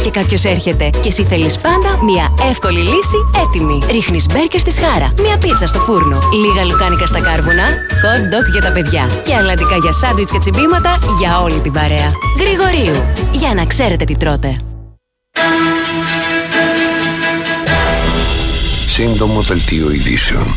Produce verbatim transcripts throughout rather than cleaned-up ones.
Και κάποιος έρχεται και εσύ θέλεις πάντα μια εύκολη λύση έτοιμη. Ρίχνεις μπέργκερ στη σχάρα, μια πίτσα στο φούρνο, λίγα λουκάνικα στα κάρβουνα, hot dog για τα παιδιά και αλαντικά για σάντουιτς και τσιμπήματα για όλη την παρέα. Γρηγορείου, για να ξέρετε τι τρώτε. Σύντομο δελτίο ειδήσεων.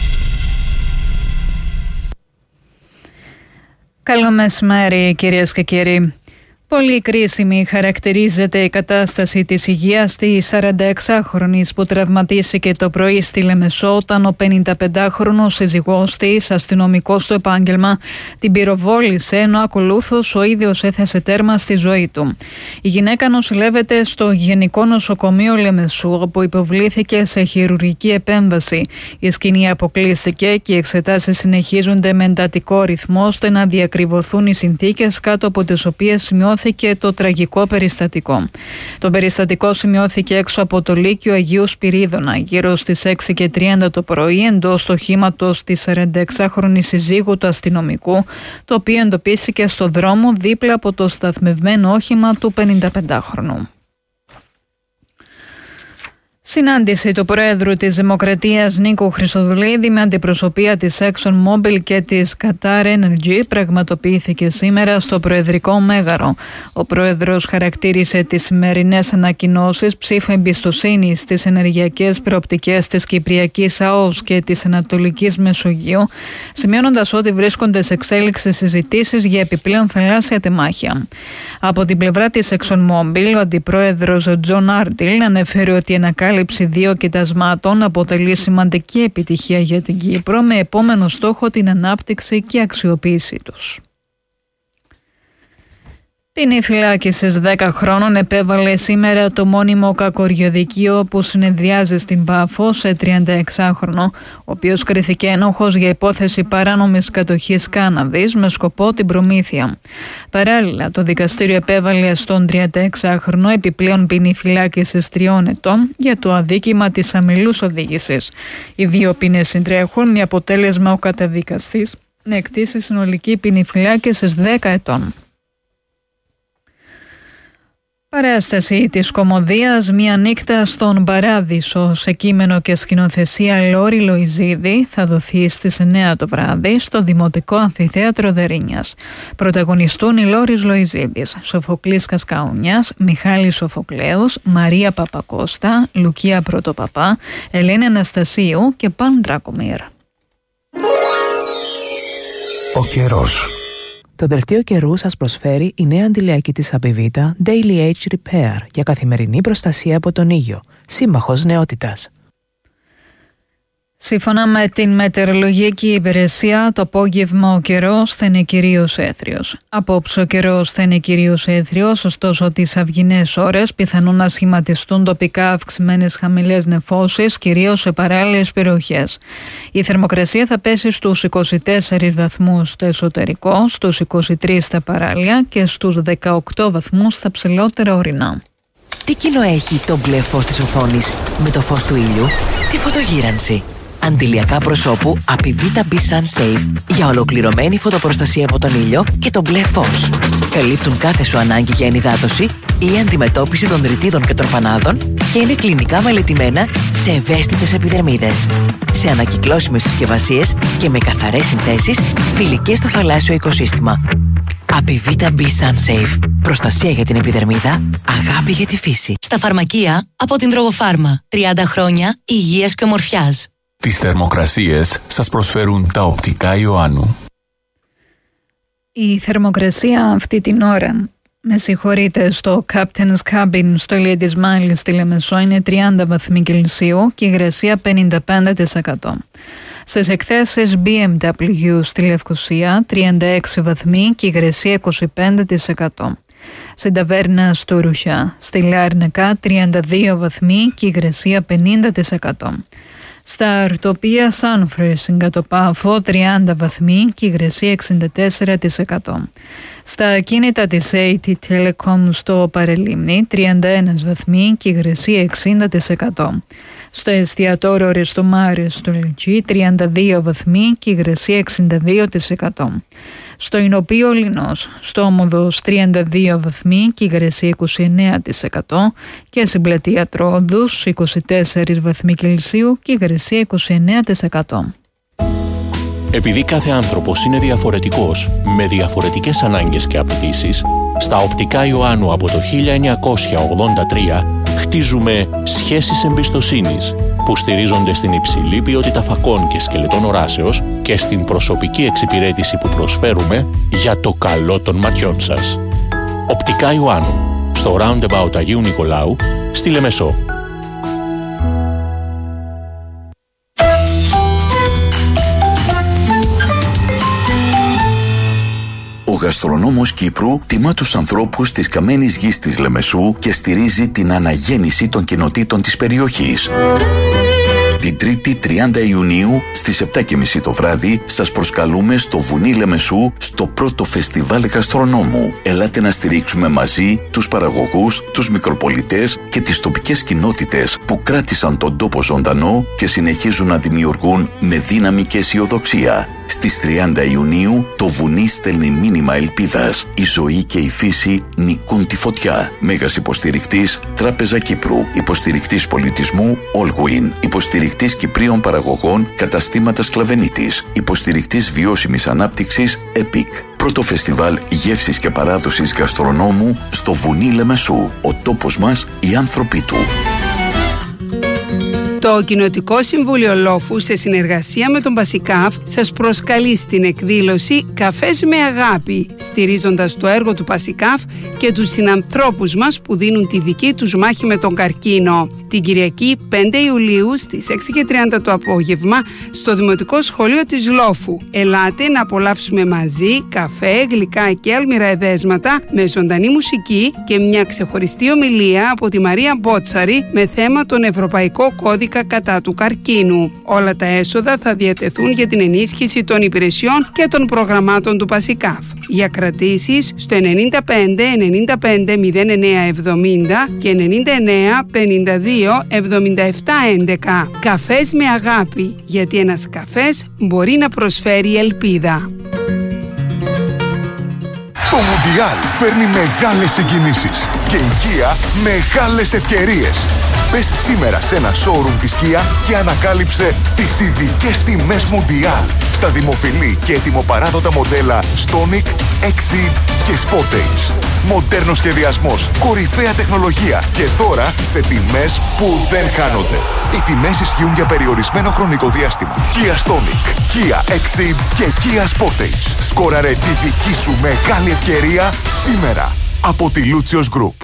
Καλό μεσημέρι, κυρίες και κύριοι. Πολύ κρίσιμη χαρακτηρίζεται η κατάσταση της υγείας της σαρανταεξάχρονης που τραυματίστηκε το πρωί στη Λεμεσό όταν ο πενηνταπεντάχρονος σύζυγός της, αστυνομικός στο επάγγελμα, την πυροβόλησε ενώ ακολούθως ο ίδιος έθεσε τέρμα στη ζωή του. Η γυναίκα νοσηλεύεται στο Γενικό Νοσοκομείο Λεμεσού όπου υποβλήθηκε σε χειρουργική επέμβαση. Η σκηνή αποκλείστηκε και οι εξετάσεις συνεχίζονται με εντατικό ρυθμό ώστε να διακριβωθούν οι συνθήκες κάτω από τις οποίες σημειώθηκε και το τραγικό περιστατικό. Το περιστατικό σημειώθηκε έξω από το Λύκειο Αγίου Σπυρίδωνα γύρω στις έξι και τριάντα το πρωί εντός του οχήματος της σαρανταεξάχρονης συζύγου του αστυνομικού, το οποίο εντοπίστηκε στο δρόμο δίπλα από το σταθμευμένο όχημα του πενηνταπεντάχρονου. Συνάντηση του Προέδρου της Δημοκρατίας Νίκου Χριστοδουλίδη με αντιπροσωπεία της ExxonMobil και της Qatar Energy πραγματοποιήθηκε σήμερα στο Προεδρικό Μέγαρο. Ο Πρόεδρος χαρακτήρισε τις σημερινές ανακοινώσεις ψήφου εμπιστοσύνης στις ενεργειακές προοπτικές της Κυπριακής ΑΟΣ και της Ανατολικής Μεσογείου, σημειώνοντας ότι βρίσκονται σε εξέλιξη συζητήσεις για επιπλέον θαλάσσια τεμάχια. Από την πλευρά της ExxonMobil, ο Αντιπρόεδρος Τζον Άρντιλ ανέφερε ότι η ανακάλυψη Η ανακάλυψη δύο κοιτασμάτων αποτελεί σημαντική επιτυχία για την Κύπρο με επόμενο στόχο την ανάπτυξη και αξιοποίησή τους. Ποινή φυλάκισης δέκα χρόνων επέβαλε σήμερα το μόνιμο κακοριοδικείο που συνεδριάζει στην Πάφο σε τριανταεξάχρονο, ο οποίος κρίθηκε ένοχος για υπόθεση παράνομης κατοχής κάναβης με σκοπό την προμήθεια. Παράλληλα, το δικαστήριο επέβαλε στον τριανταεξάχρονο επιπλέον ποινή φυλάκισης τριών ετών για το αδίκημα της αμυλούς οδήγησης. Οι δύο ποινές συντρέχουν με αποτέλεσμα ο καταδικαστής να εκτίσει συνολική ποινή φυλάκισης δέκα ετών. Παράσταση της κωμωδίας «Μια νύχτα στον Παράδεισο» σε κείμενο και σκηνοθεσία Λόρη Λοϊζίδη θα δοθεί στις εννέα το βράδυ στο Δημοτικό Αμφιθέατρο Δερίνιας. Πρωταγωνιστούν οι Λόρης Λοϊζίδης, Σοφοκλής Κασκαουνιάς, Μιχάλης Σοφοκλέους, Μαρία Παπακώστα, Λουκία Πρωτοπαπά, Ελένη Αναστασίου και Παν Ντράκομιρ. Ο καιρός. Το δελτίο καιρού σας προσφέρει η νέα αντιλιακή της Απιβίτα Daily Age Repair για καθημερινή προστασία από τον ήλιο. Σύμμαχος νεότητας. Σύμφωνα με την μετεωρολογική υπηρεσία, το απόγευμα ο καιρός θα είναι κυρίως έθριος. Απόψε ο καιρός θα είναι κυρίως έθριος, ωστόσο τις αυγινές ώρες πιθανόν να σχηματιστούν τοπικά αυξημένες χαμηλές νεφώσεις, κυρίως σε παράλληλες περιοχές. Η θερμοκρασία θα πέσει στους είκοσι τέσσερις βαθμούς στο εσωτερικό, στους είκοσι τρεις στα παράλια και στους δεκαοκτώ βαθμούς στα ψηλότερα ορεινά. Τι κοινό έχει το μπλε φως της οθόνης με το φως του ήλιου? Τη φωτογύρανση. Αντιλιακά προσώπου Apivita B Sun Safe για ολοκληρωμένη φωτοπροστασία από τον ήλιο και το μπλε φως. Καλύπτουν κάθε σου ανάγκη για ενυδάτωση ή αντιμετώπιση των ρητίδων και τροφανάδων και είναι κλινικά μελετημένα σε ευαίσθητες επιδερμίδες. Σε ανακυκλώσιμες συσκευασίες και με καθαρές συνθέσεις φιλικές στο θαλάσσιο οικοσύστημα. Apivita B Sun Safe. Προστασία για την επιδερμίδα, αγάπη για τη φύση. Στα φαρμακεία από την Drogofarma. τριάντα χρόνια υγείας και ομορφιάς. Τις θερμοκρασίες σας προσφέρουν τα οπτικά Ιωάννου. Η θερμοκρασία αυτή την ώρα, με συγχωρείτε, στο Captain's Cabin στο Ηλία της Μάλης στη Λεμεσό είναι τριάντα βαθμοί Κελσίου και η υγρασία πενήντα πέντε τοις εκατό. Στις εκθέσεις μπι εμ ντάμπλιου στη Λευκοσία τριάντα έξι βαθμοί και η υγρασία είκοσι πέντε τοις εκατό. Στην ταβέρνα στο Ρουσιά στη Λάρνακα τριάντα δύο βαθμοί και η υγρασία πενήντα τοις εκατό. Στα Αρτοπία Σάνφρεσ το Πάφο τριάντα βαθμοί και η υγρασία εξήντα τέσσερα τοις εκατό. Στα ακίνητα της έι τι Telecom στο Παρελίμνη τριάντα ένα βαθμοί και η υγρασία εξήντα τοις εκατό. Στο εστιατόριο Ρεστομάρι στο Λιτζί τριάντα δύο βαθμοί και υγρασία εξήντα δύο τοις εκατό. Στο Ηνωπείο Λινός, στο Όμοδος τριάντα δύο βαθμοί και υγρασία είκοσι εννέα τοις εκατό και στην Πλατεία Τρόοδους είκοσι τέσσερα βαθμοί Κελσίου και υγρασία είκοσι εννέα τοις εκατό. Επειδή κάθε άνθρωπος είναι διαφορετικός, με διαφορετικές ανάγκες και απαιτήσεις, στα Οπτικά Ιωάννου από το χίλια εννιακόσια ογδόντα τρία χτίζουμε σχέσεις εμπιστοσύνης που στηρίζονται στην υψηλή ποιότητα φακών και σκελετών οράσεως και στην προσωπική εξυπηρέτηση που προσφέρουμε για το καλό των ματιών σας. Οπτικά Ιωάννου, στο Roundabout Αγίου Νικολάου, στη Λεμεσό. Ο γαστρονόμος Κύπρου τιμά τους ανθρώπους της καμένης γης της Λεμεσού και στηρίζει την αναγέννηση των κοινοτήτων της περιοχής. Την Τρίτη τριάντα Ιουνίου στις επτά και μισή το βράδυ σας προσκαλούμε στο Βουνί Λεμεσού στο πρώτο φεστιβάλ γαστρονόμου. Ελάτε να στηρίξουμε μαζί τους παραγωγούς, τους μικροπολιτές και τις τοπικές κοινότητες που κράτησαν τον τόπο ζωντανό και συνεχίζουν να δημιουργούν με δύναμη και αισιοδοξία. Στις τριάντα Ιουνίου το βουνί στέλνει μήνυμα ελπίδας. Η ζωή και η φύση νικούν τη φωτιά. Μέγας υποστηρικτής Τράπεζα Κύπρου. Υποστηρικτής πολιτισμού Allwin. Υποστηρικτής Κυπρίων παραγωγών Καταστήματα Σκλαβενίτης. Υποστηρικτής βιώσιμης ανάπτυξης Epic. Πρώτο φεστιβάλ γεύσης και παράδοσης γαστρονόμου στο Βουνί Λεμεσού. Ο τόπος μας, οι άνθρωποι του. Το Κοινοτικό Συμβούλιο Λόφου, σε συνεργασία με τον Πασικάφ, σας προσκαλεί στην εκδήλωση «Καφές με αγάπη», στηρίζοντας το έργο του Πασικάφ και τους συνανθρώπους μας που δίνουν τη δική τους μάχη με τον καρκίνο. Την Κυριακή πέντε Ιουλίου στις έξι και τριάντα το απόγευμα στο Δημοτικό Σχολείο της Λόφου. Ελάτε να απολαύσουμε μαζί καφέ, γλυκά και αλμυρά εδέσματα με ζωντανή μουσική και μια ξεχωριστή ομιλία από τη Μαρία Μπότσαρη με θέμα τον Ευρωπαϊκό Κώδικα κατά του καρκίνου. Όλα τα έσοδα θα διατεθούν για την ενίσχυση των υπηρεσιών και των προγραμμάτων του Πασικάφ. Για κρατήσεις στο ενενήντα πέντε ενενήντα πέντε μηδέν εννέα εβδομήντα και ενενήντα εννέα πενήντα δύο εβδομήντα επτά έντεκα. Καφές με αγάπη, γιατί ένας καφές μπορεί να προσφέρει ελπίδα. Το Μουντιάλ φέρνει μεγάλες συγκινήσεις και η Kia μεγάλες ευκαιρίες. Πες σήμερα σε ένα showroom της Kia και ανακάλυψε τις ειδικές τιμές Μουντιάλ στα δημοφιλή και ετοιμοπαράδοτα μοντέλα Stonic, Exceed και Sportage. Μοντέρνος σχεδιασμός, κορυφαία τεχνολογία και τώρα σε τιμές που δεν χάνονται. Οι τιμές ισχύουν για περιορισμένο χρονικό διάστημα. Kia Stonic, Kia Exceed και Kia Sportage. Σκόραρε τη δική σου μεγάλη ευκαιρία σήμερα από τη Lucios Group.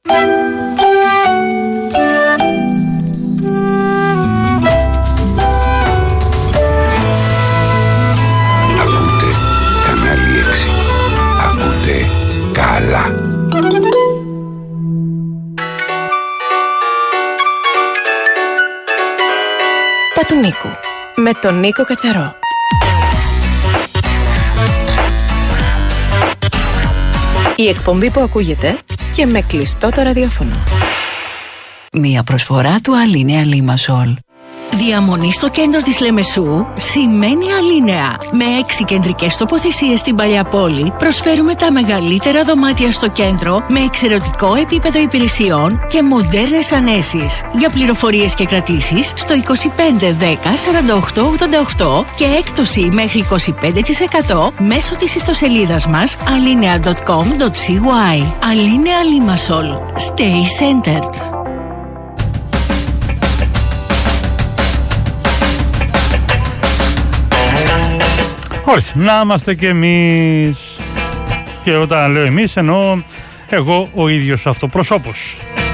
Ακούτε κανάλι έξι. Ακούτε καλά. Τα του Νίκου με τον Νίκο Κατσαρό. Η εκπομπή που ακούγεται και με κλειστό το ραδιόφωνο. Μία προσφορά του Αλίνεα Λίμασολ. Διαμονή στο κέντρο της Λεμεσού σημαίνει Αλίνεα. Με έξι κεντρικές τοποθεσίες στην Παλιά Πόλη προσφέρουμε τα μεγαλύτερα δωμάτια στο κέντρο με εξαιρετικό επίπεδο υπηρεσιών και μοντέρνες ανέσεις. Για πληροφορίες και κρατήσεις στο είκοσι πέντε δέκα σαράντα οκτώ ογδόντα οκτώ και έκπτωση μέχρι είκοσι πέντε τοις εκατό μέσω της ιστοσελίδας μας alinea τελεία com τελεία cy. Αλίνεα Λίμασολ. Stay centered. Όχι, να είμαστε κι εμείς. Και όταν λέω εμείς εννοώ εγώ ο ίδιος αυτοπροσώπος.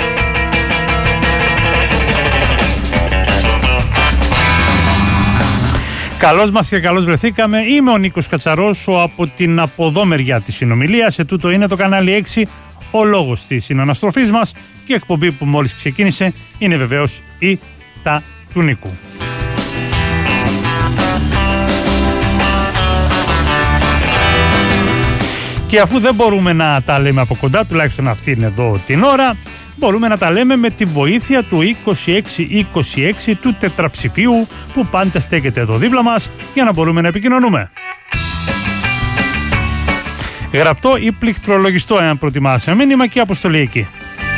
Καλώς μας και καλώς βρεθήκαμε. Είμαι ο Νίκος Κατσαρός, ο από την από εδώ μεριά της συνομιλίας. Σε τούτο είναι το κανάλι έξι, ο λόγος της συναναστροφής μας, και η εκπομπή που μόλις ξεκίνησε είναι βεβαίως η Τα του Νίκου. Και αφού δεν μπορούμε να τα λέμε από κοντά, τουλάχιστον αυτή είναι εδώ την ώρα, μπορούμε να τα λέμε με τη βοήθεια του είκοσι έξι είκοσι έξι του τετραψηφίου που πάντα στέκεται εδώ δίπλα μας για να μπορούμε να επικοινωνούμε. Γραπτό ή πληκτρολογιστό, εάν προτιμάσαι μήνυμα, και αποστολή εκεί.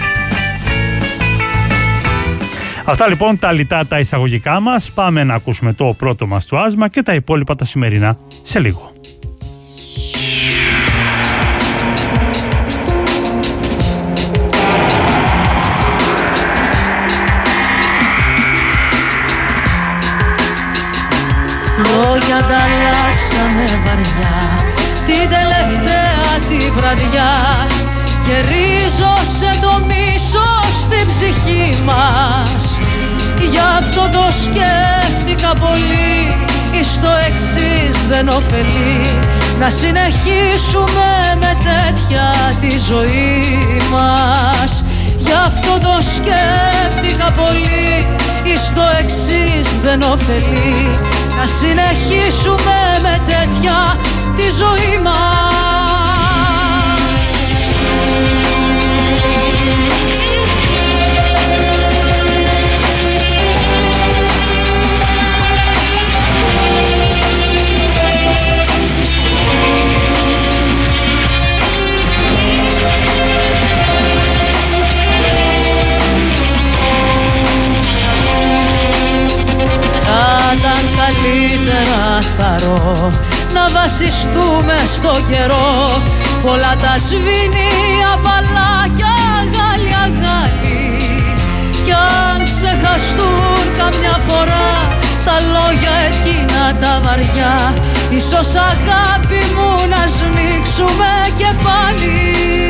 Αυτά λοιπόν τα λιτά τα εισαγωγικά μας. Πάμε να ακούσουμε το πρώτο μας του άσμα και τα υπόλοιπα τα σημερινά σε λίγο. Λόγια ανταλλάξαμε βαριά την τελευταία τη βραδιά και ρίζωσε το μίσος στην ψυχή μας. Γι' αυτό το σκέφτηκα πολύ, εις το εξής δεν ωφελεί να συνεχίσουμε με τέτοια τη ζωή μας. Γι' αυτό το σκέφτηκα πολύ, εις το εξής δεν ωφελεί να συνεχίσουμε με τέτοια τη ζωή μας. Θα ήταν καλύτερα θαρώ να βασιστούμε στο καιρό. Πολλά τα σβήνει απαλάκια γάλια γάλι κι αν ξεχαστούν καμιά φορά τα λόγια εκείνα τα βαριά, ίσως αγάπη μου να σμίξουμε και πάλι.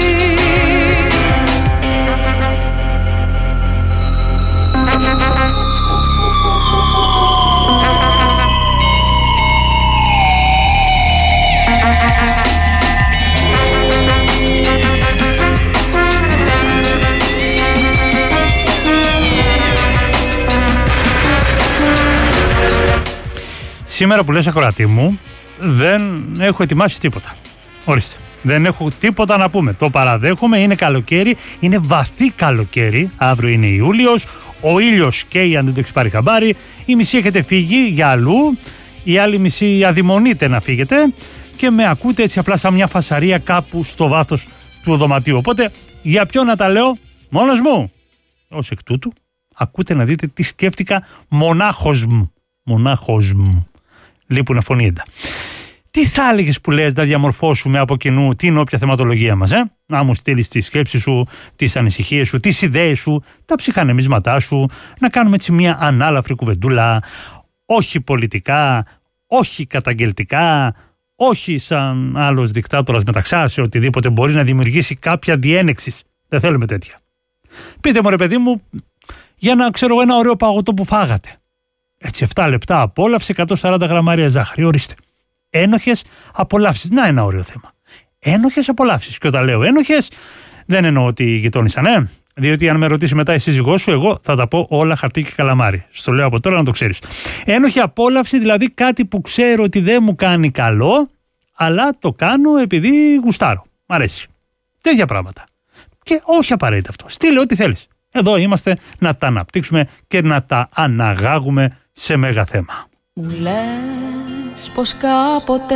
Σήμερα που λες ακροατή μου, δεν έχω ετοιμάσει τίποτα. Ορίστε. Δεν έχω τίποτα να πούμε. Το παραδέχομαι, είναι καλοκαίρι, είναι βαθύ καλοκαίρι. Αύριο είναι Ιούλιος, ο ήλιος καίει αν δεν το έχεις πάρει χαμπάρι. Η μισή έχετε φύγει για αλλού, η άλλη μισή αδειμονείτε να φύγετε και με ακούτε έτσι απλά σαν μια φασαρία κάπου στο βάθος του δωματίου. Οπότε, για ποιο να τα λέω, μόνος μου. Ως εκ τούτου, ακούτε να δείτε τι σκέφτηκα μονάχος μου. Μονάχος μου. Λείπουν φωνήεντα. Τι θα έλεγες που λες να διαμορφώσουμε από κοινού την όποια θεματολογία μας, ε? Να μου στείλεις τις σκέψεις σου, τις ανησυχίες σου, τις ιδέες σου, τα ψυχανεμίσματά σου, να κάνουμε έτσι μια ανάλαφρη κουβεντούλα, όχι πολιτικά, όχι καταγγελτικά, όχι σαν άλλος δικτάτορας μεταξά σε οτιδήποτε μπορεί να δημιουργήσει κάποια διένεξη. Δεν θέλουμε τέτοια. Πείτε μου ρε παιδί μου, για να ξέρω ένα ωραίο παγωτό που φάγατε. Έτσι εφτά λεπτά απόλαυση, εκατόν σαράντα γραμμάρια ζάχαρη, ορίστε. Ένοχες απολαύσεις. Να ένα ωραίο θέμα. Ένοχες απολαύσεις. Και όταν λέω ένοχες, δεν εννοώ ότι γειτόνισαν, ε. Διότι αν με ρωτήσει μετά η σύζυγός σου, εγώ θα τα πω όλα χαρτί και καλαμάρι. Στο λέω από τώρα να το ξέρεις. Ένοχη απόλαυση, δηλαδή κάτι που ξέρω ότι δεν μου κάνει καλό, αλλά το κάνω επειδή γουστάρω. Μ' αρέσει. Τέτοια πράγματα. Και όχι απαραίτητα αυτό. Στείλε ό,τι θέλεις. Εδώ είμαστε να τα αναπτύξουμε και να τα αναγάγουμε σε μέγα θέμα. Μου λες πως κάποτε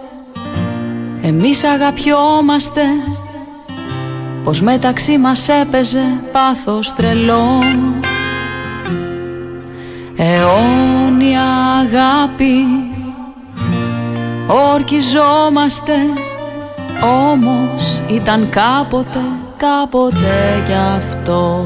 εμείς αγαπιόμαστε, πως μεταξύ μας έπαιζε πάθος τρελό, αιώνια αγάπη, ορκιζόμαστε, όμως ήταν κάποτε, κάποτε κι αυτό.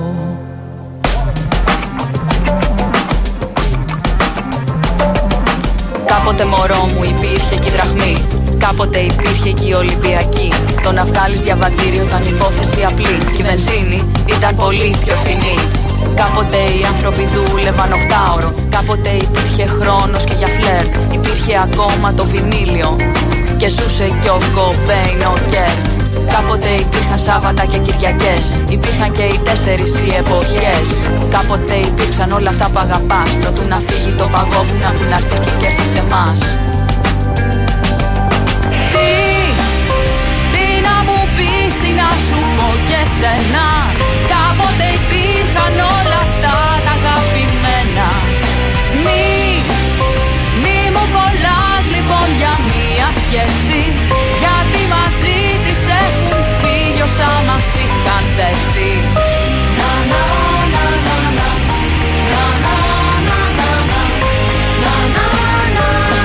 Κάποτε μωρό μου υπήρχε και η δραχμή, κάποτε υπήρχε και η Ολυμπιακή. Το να βγάλεις διαβατήριο ήταν υπόθεση απλή και η βενζίνη ήταν πολύ πιο φθηνή. Κάποτε οι άνθρωποι δούλευαν οκτάωρο, κάποτε υπήρχε χρόνος και για φλερτ. Υπήρχε ακόμα το βινίλιο και ζούσε κι ο Κομπέιν ο Κέρτ. Κάποτε υπήρχαν Σάββατα και Κυριακές, υπήρχαν και οι τέσσερις οι εποχές. Κάποτε υπήρξαν όλα αυτά που αγαπάς, προτού να φύγει το παγόβουνα του να έρθει και έρθει σε εμάς. Τι, τι να μου πεις, τι να σου πω και σένα. Κάποτε υπήρχαν όλα αυτά τα αγαπημένα. Μη, μη μου κολλάς λοιπόν για μία σχέση, γιατί μαζί της έχουν φύγει όσα μας είχαν δέσει. Να, να, να, να, να, να, να, να, να, να, να, να, να,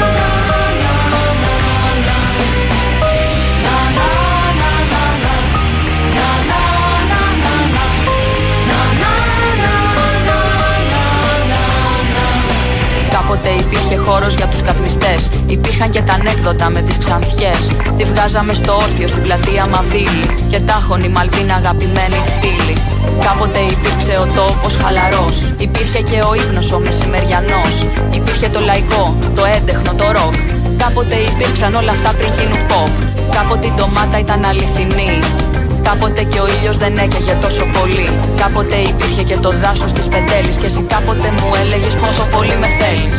Κάποτε υπήρχε χώρος για τους καπνιστές, υπήρχαν και τα ανέκδοτα με τις ξανθιές. Τη βγάζαμε στο όρθιο στην πλατεία Μαβίλη και τάχωνη Μαλβίνα αγαπημένη φίλη. Κάποτε υπήρξε ο τόπος χαλαρός, υπήρχε και ο ύπνος ο μεσημεριανός. Υπήρχε το λαϊκό, το έντεχνο, το ροκ. Κάποτε υπήρξαν όλα αυτά πριν γίνουν pop. Κάποτε η ντομάτα ήταν αληθινή. Κάποτε και ο ήλιος δεν έκαιγε τόσο πολύ. Κάποτε υπήρχε και το δάσος της Πεντέλης, και εσύ κάποτε μου έλεγες πόσο πολύ με θέλεις.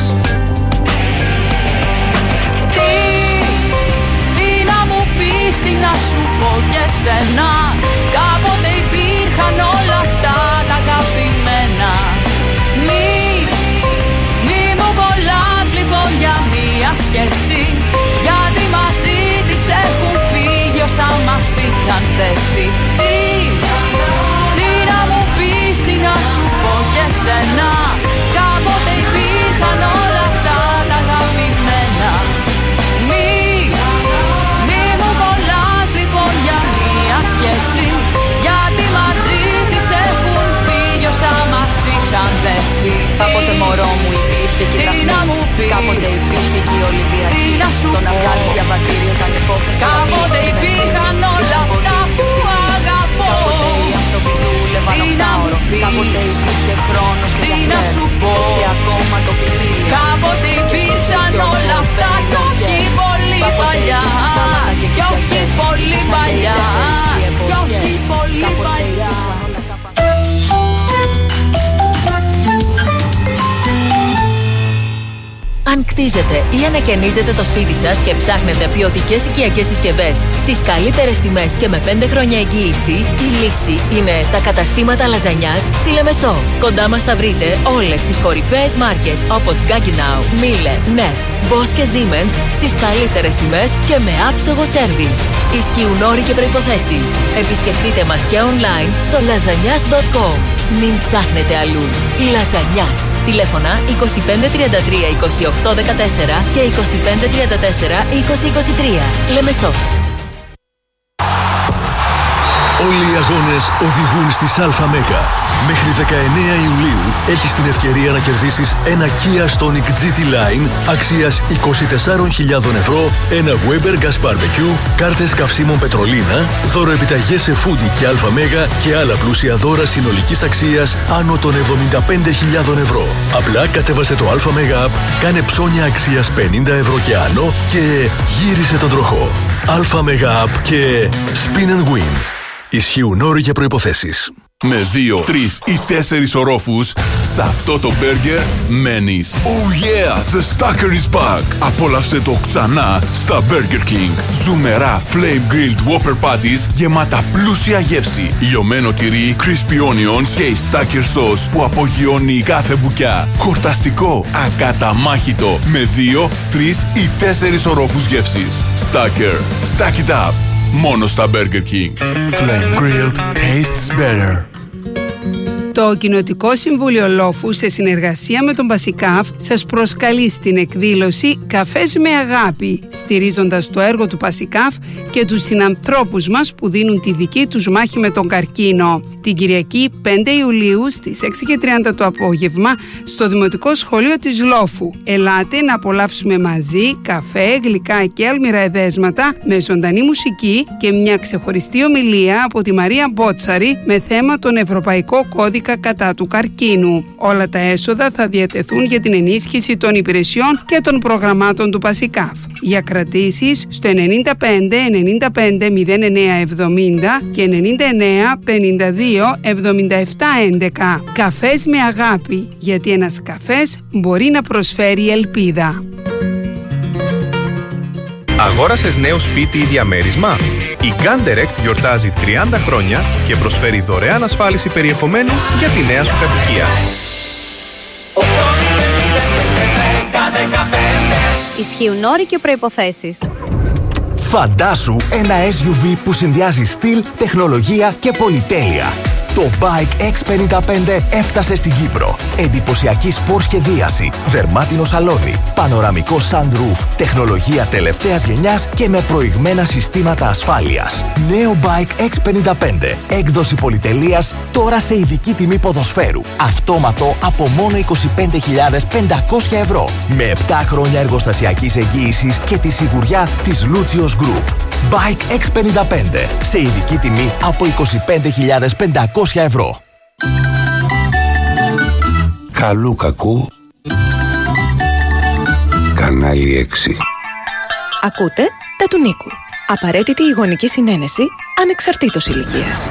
Τι, τι να μου πεις, τι να σου πω και σένα. Κάποτε υπήρχαν όλα αυτά τα αγαπημένα. Μη, μη μου κολλάς λοιπόν για μία σχέση, γιατί μαζί της έχουν φύγει όσα μας είχαν θέσει. Τι, τι να μου πεις, τι να σου πω και σένα. Κάποτε υπήρχαν όλα αυτά τα αγαπημένα. Μη, μη μου κολλάς λοιπόν για μία σχέση, γιατί μαζί της έχουν φύγει όσα μας είχαν δέσει. Κάποτε μωρό μου υπήρχε και η Δραχμή, κάποτε υπήρχε και η Ολυμπιακή. Το να βγάλεις διαβατήριο ήταν υπόθεση. Κάποτε υπήρχαν όλα αυτά που αγαπώ. Κάποτε οι άνθρωποι δούλευαν οκτάωρο. Κάποτε υπήρχε χρόνος και καφέ και ακόμα το πιπίλι. Κάποτε υπήρξαν όλα αυτά κι όχι πολύ παλιά. Κι όχι πολύ παλιά. Κι όχι πολύ παλιά. Αν κτίζετε ή ανακαινίζετε το σπίτι σας και ψάχνετε ποιοτικές οικιακές συσκευές στις καλύτερες τιμές και με πέντε χρόνια εγγύηση, η λύση είναι τα καταστήματα λαζανιάς στη Λεμεσό. Κοντά μας θα βρείτε όλες τις κορυφαίες μάρκες όπως Gaggenau, Miele, Neff, Bosch και Siemens στις καλύτερες τιμές και με άψογο σέρβις. Ισχύουν όροι και προϋποθέσεις. Επισκεφτείτε μας και online στο λαζανιάς τελεία κομ. Μην ψάχνετε αλλού. Λαζανιάς. Τηλέφωνα είκοσι πέντε τριάντα τρία είκοσι οκτώ δεκατέσσερα και είκοσι πέντε τριάντα τέσσερα είκοσι είκοσι τρία. Λεμεσός. Όλοι οι αγώνες οδηγούν στις ΑΜΕΓΑ. Μέχρι δεκαεννέα Ιουλίου έχεις την ευκαιρία να κερδίσεις ένα Kia Stonic τζι τι Line αξίας είκοσι τεσσάρες χιλιάδες ευρώ, ένα Weber Gas Barbecue, κάρτες καυσίμων Πετρολίνα, δώρο επιταγές σε Foodie και ΑΜΕΓΑ και άλλα πλούσια δώρα συνολικής αξίας άνω των εβδομήντα πέντε χιλιάδες ευρώ. Απλά κατέβασε το ΑΜΕΓΑ App, κάνε ψώνια αξίας πενήντα ευρώ και άνω και γύρισε τον τροχό. ΑΜΕΓΑ App και Spin and Win. Ισχύουν όροι και προϋποθέσεις. Με δύο, τρεις ή τέσσερις ορόφους, σε αυτό το μπέργκερ μένεις. Oh yeah, the Stacker is back! Απόλαυσε το ξανά στα Burger King. Ζουμερά flame grilled Whopper patties γεμάτα πλούσια γεύση. Λιωμένο τυρί, crispy onions και η Stacker sauce που απογειώνει κάθε μπουκιά. Χορταστικό, ακαταμάχητο, με δύο, τρεις ή τέσσερις ορόφους γεύσης. Stacker, stack it up! Μόνο στα Burger King. Flame grilled tastes better. Το Κοινοτικό Συμβούλιο Λόφου, σε συνεργασία με τον Πασικάφ, σας προσκαλεί στην εκδήλωση «Καφές με αγάπη», στηρίζοντας το έργο του Πασικάφ και τους συνανθρώπους μας που δίνουν τη δική τους μάχη με τον καρκίνο. Την Κυριακή πέντε Ιουλίου στις έξι και τριάντα το απόγευμα στο Δημοτικό Σχολείο της Λόφου. Ελάτε να απολαύσουμε μαζί καφέ, γλυκά και αλμυρά εδέσματα με ζωντανή μουσική και μια ξεχωριστή ομιλία από τη Μαρία Μπότσαρη με θέμα τον Ευρωπαϊκό Κώδικα κατά του καρκίνου. Όλα τα έσοδα θα διατεθούν για την ενίσχυση των υπηρεσιών και των προγραμμάτων του Πασικάφ. Για κρατήσεις στο ενενήντα πέντε ενενήντα πέντε μηδέν εννέα εβδομήντα και ενενήντα εννέα πενήντα δύο εβδομήντα επτά έντεκα. Καφές με αγάπη, γιατί ένας καφές μπορεί να προσφέρει ελπίδα. Αγόρασες νέο σπίτι ή διαμέρισμα? Η Gundirect γιορτάζει τριάντα χρόνια και προσφέρει δωρεάν ασφάλιση περιεχομένου για τη νέα σου κατοικία. Ισχύουν όροι και προϋποθέσεις. Φαντάσου ένα ες γιου βι που συνδυάζει στυλ, τεχνολογία και πολυτέλεια. Το Bike εξ πενήντα πέντε έφτασε στην Κύπρο. Εντυπωσιακή σπορ σχεδίαση, δερμάτινο σαλόνι, πανοραμικό sunroof, τεχνολογία τελευταίας γενιάς και με προηγμένα συστήματα ασφάλειας. Νέο Bike εξ πενήντα πέντε, έκδοση πολυτελείας, τώρα σε ειδική τιμή ποδοσφαίρου. Αυτόματο από μόνο είκοσι πέντε χιλιάδες πεντακόσια ευρώ. Με επτά χρόνια εργοστασιακής εγγύησης και τη σιγουριά της Lucios Group. Bike εξ πενήντα πέντε, σε ειδική τιμή από είκοσι πέντε χιλιάδες πεντακόσια ευρώ. Καλού κακού. Κανάλι έξι. Ακούτε τα του Νίκου. Απαραίτητη η γονική συνένεση ανεξαρτήτως ηλικίας.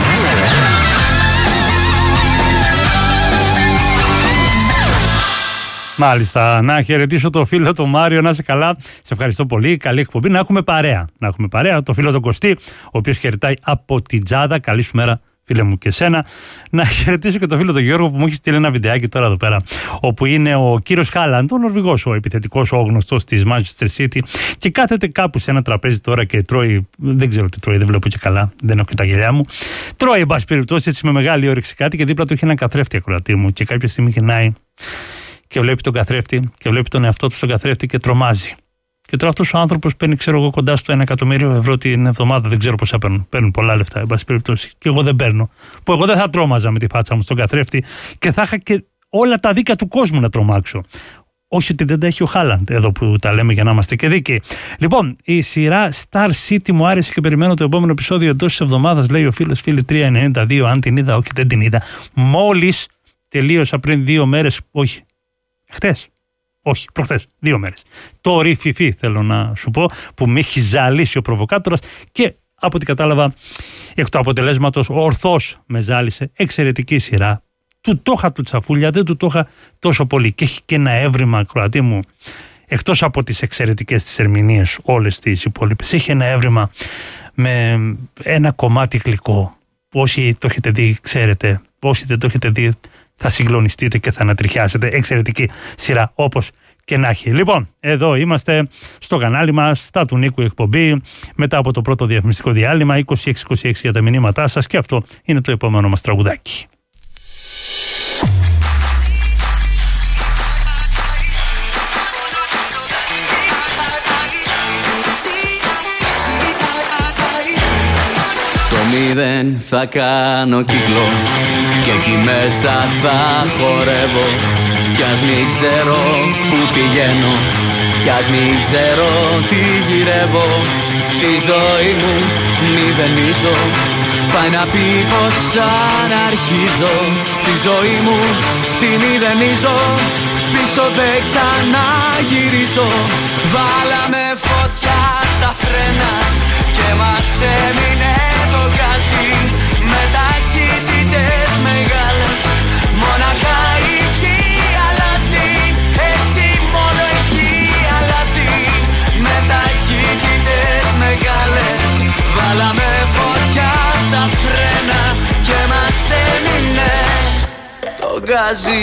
Μάλιστα. Να χαιρετήσω το φίλο τον Μάριο, να είσαι καλά. Σε ευχαριστώ πολύ. Καλή εκπομπή. Να έχουμε παρέα. Να έχουμε παρέα. Το φίλο τον Κωστή, ο οποίος χαιρετάει από την Τζάδα. Καλή σου μέρα, φίλε μου, και σένα. Να χαιρετήσω και το φίλο τον Γιώργο που μου έχει στείλει ένα βιντεάκι τώρα εδώ πέρα. Όπου είναι ο κύριος Χάλαντ, ο Νορβηγός, ο επιθετικός, ο γνωστός της Manchester City. Και κάθεται κάπου σε ένα τραπέζι τώρα και τρώει. Δεν ξέρω τι τρώει, δεν βλέπω και καλά. Δεν έχω και τα γελιά μου. Τρώει, εν πάση περιπτώσει, έτσι με μεγάλη όρεξη κάτι και δίπλα του έχει ένα καθρέφτη ακροατή μου. Και κάποια στιγμή γυρνάει και βλέπει τον καθρέφτη και βλέπει τον εαυτό του στον καθρέφτη και τρομάζει. Και τώρα αυτός ο άνθρωπος παίρνει, ξέρω εγώ, κοντά στο ένα εκατομμύριο ευρώ την εβδομάδα. Δεν ξέρω πόσα παίρνουν. Παίρνουν πολλά λεφτά, εν πάση περιπτώσει. Και εγώ δεν παίρνω. Που εγώ δεν θα τρόμαζα με τη φάτσα μου στον καθρέφτη και θα είχα και όλα τα δίκαια του κόσμου να τρομάξω. Όχι ότι δεν τα έχει ο Χάλαντ, εδώ που τα λέμε για να είμαστε και δίκαιοι. Λοιπόν, η σειρά Star City μου άρεσε και περιμένω το επόμενο επεισόδιο εντός της εβδομάδας, λέει ο φίλος φίλη τριακόσια ενενήντα δύο. Αν την είδα, όχι, δεν την είδα. Μόλις τελείωσα πριν δύο μέρες, όχι. Χτες, όχι, προχτές, δύο μέρες. Το ρηφιφί θέλω να σου πω, που με έχει ζαλίσει ο προβοκάτορας και από ό,τι κατάλαβα εκ του αποτελέσματος ορθώς με ζάλισε. Εξαιρετική σειρά. Του το είχα του τσαφούλια, δεν του το είχα τόσο πολύ. Και έχει και ένα έβριμα, Κροατή μου, εκτός από τις εξαιρετικές της ερμηνείες, όλες τις υπόλοιπες. Έχει ένα έβριμα με ένα κομμάτι γλυκό. Όσοι το έχετε δει, ξέρετε. Όσοι δεν το έχετε δει, θα συγκλονιστείτε και θα ανατριχιάσετε. Εξαιρετική σειρά, όπως και να έχει. Λοιπόν, εδώ είμαστε στο κανάλι μας, στα του Νίκου εκπομπή, μετά από το πρώτο διαφημιστικό διάλειμμα, είκοσι έξι είκοσι έξι για τα μηνύματά σας και αυτό είναι το επόμενο μας τραγουδάκι. Μηδέν θα κάνω κύκλο και εκεί μέσα θα χορεύω. Κι ας μην ξέρω που πηγαίνω, κι ας μην ξέρω τι γυρεύω. Τη ζωή μου μηδενίζω, πάει να πει πως ξαναρχίζω. Τη ζωή μου τη μηδενίζω, πίσω δεν ξαναγυρίζω. Βάλαμε φωτιά στα φρένα και μας έμεινε το γκάζι με ταχύτητες μεγάλες. Μοναχά έχει αλλάζει, έτσι μόνο έχει αλλάζει. Με ταχύτητες μεγάλες βάλαμε φωτιά στα φρένα και μας έμεινε το γκάζι.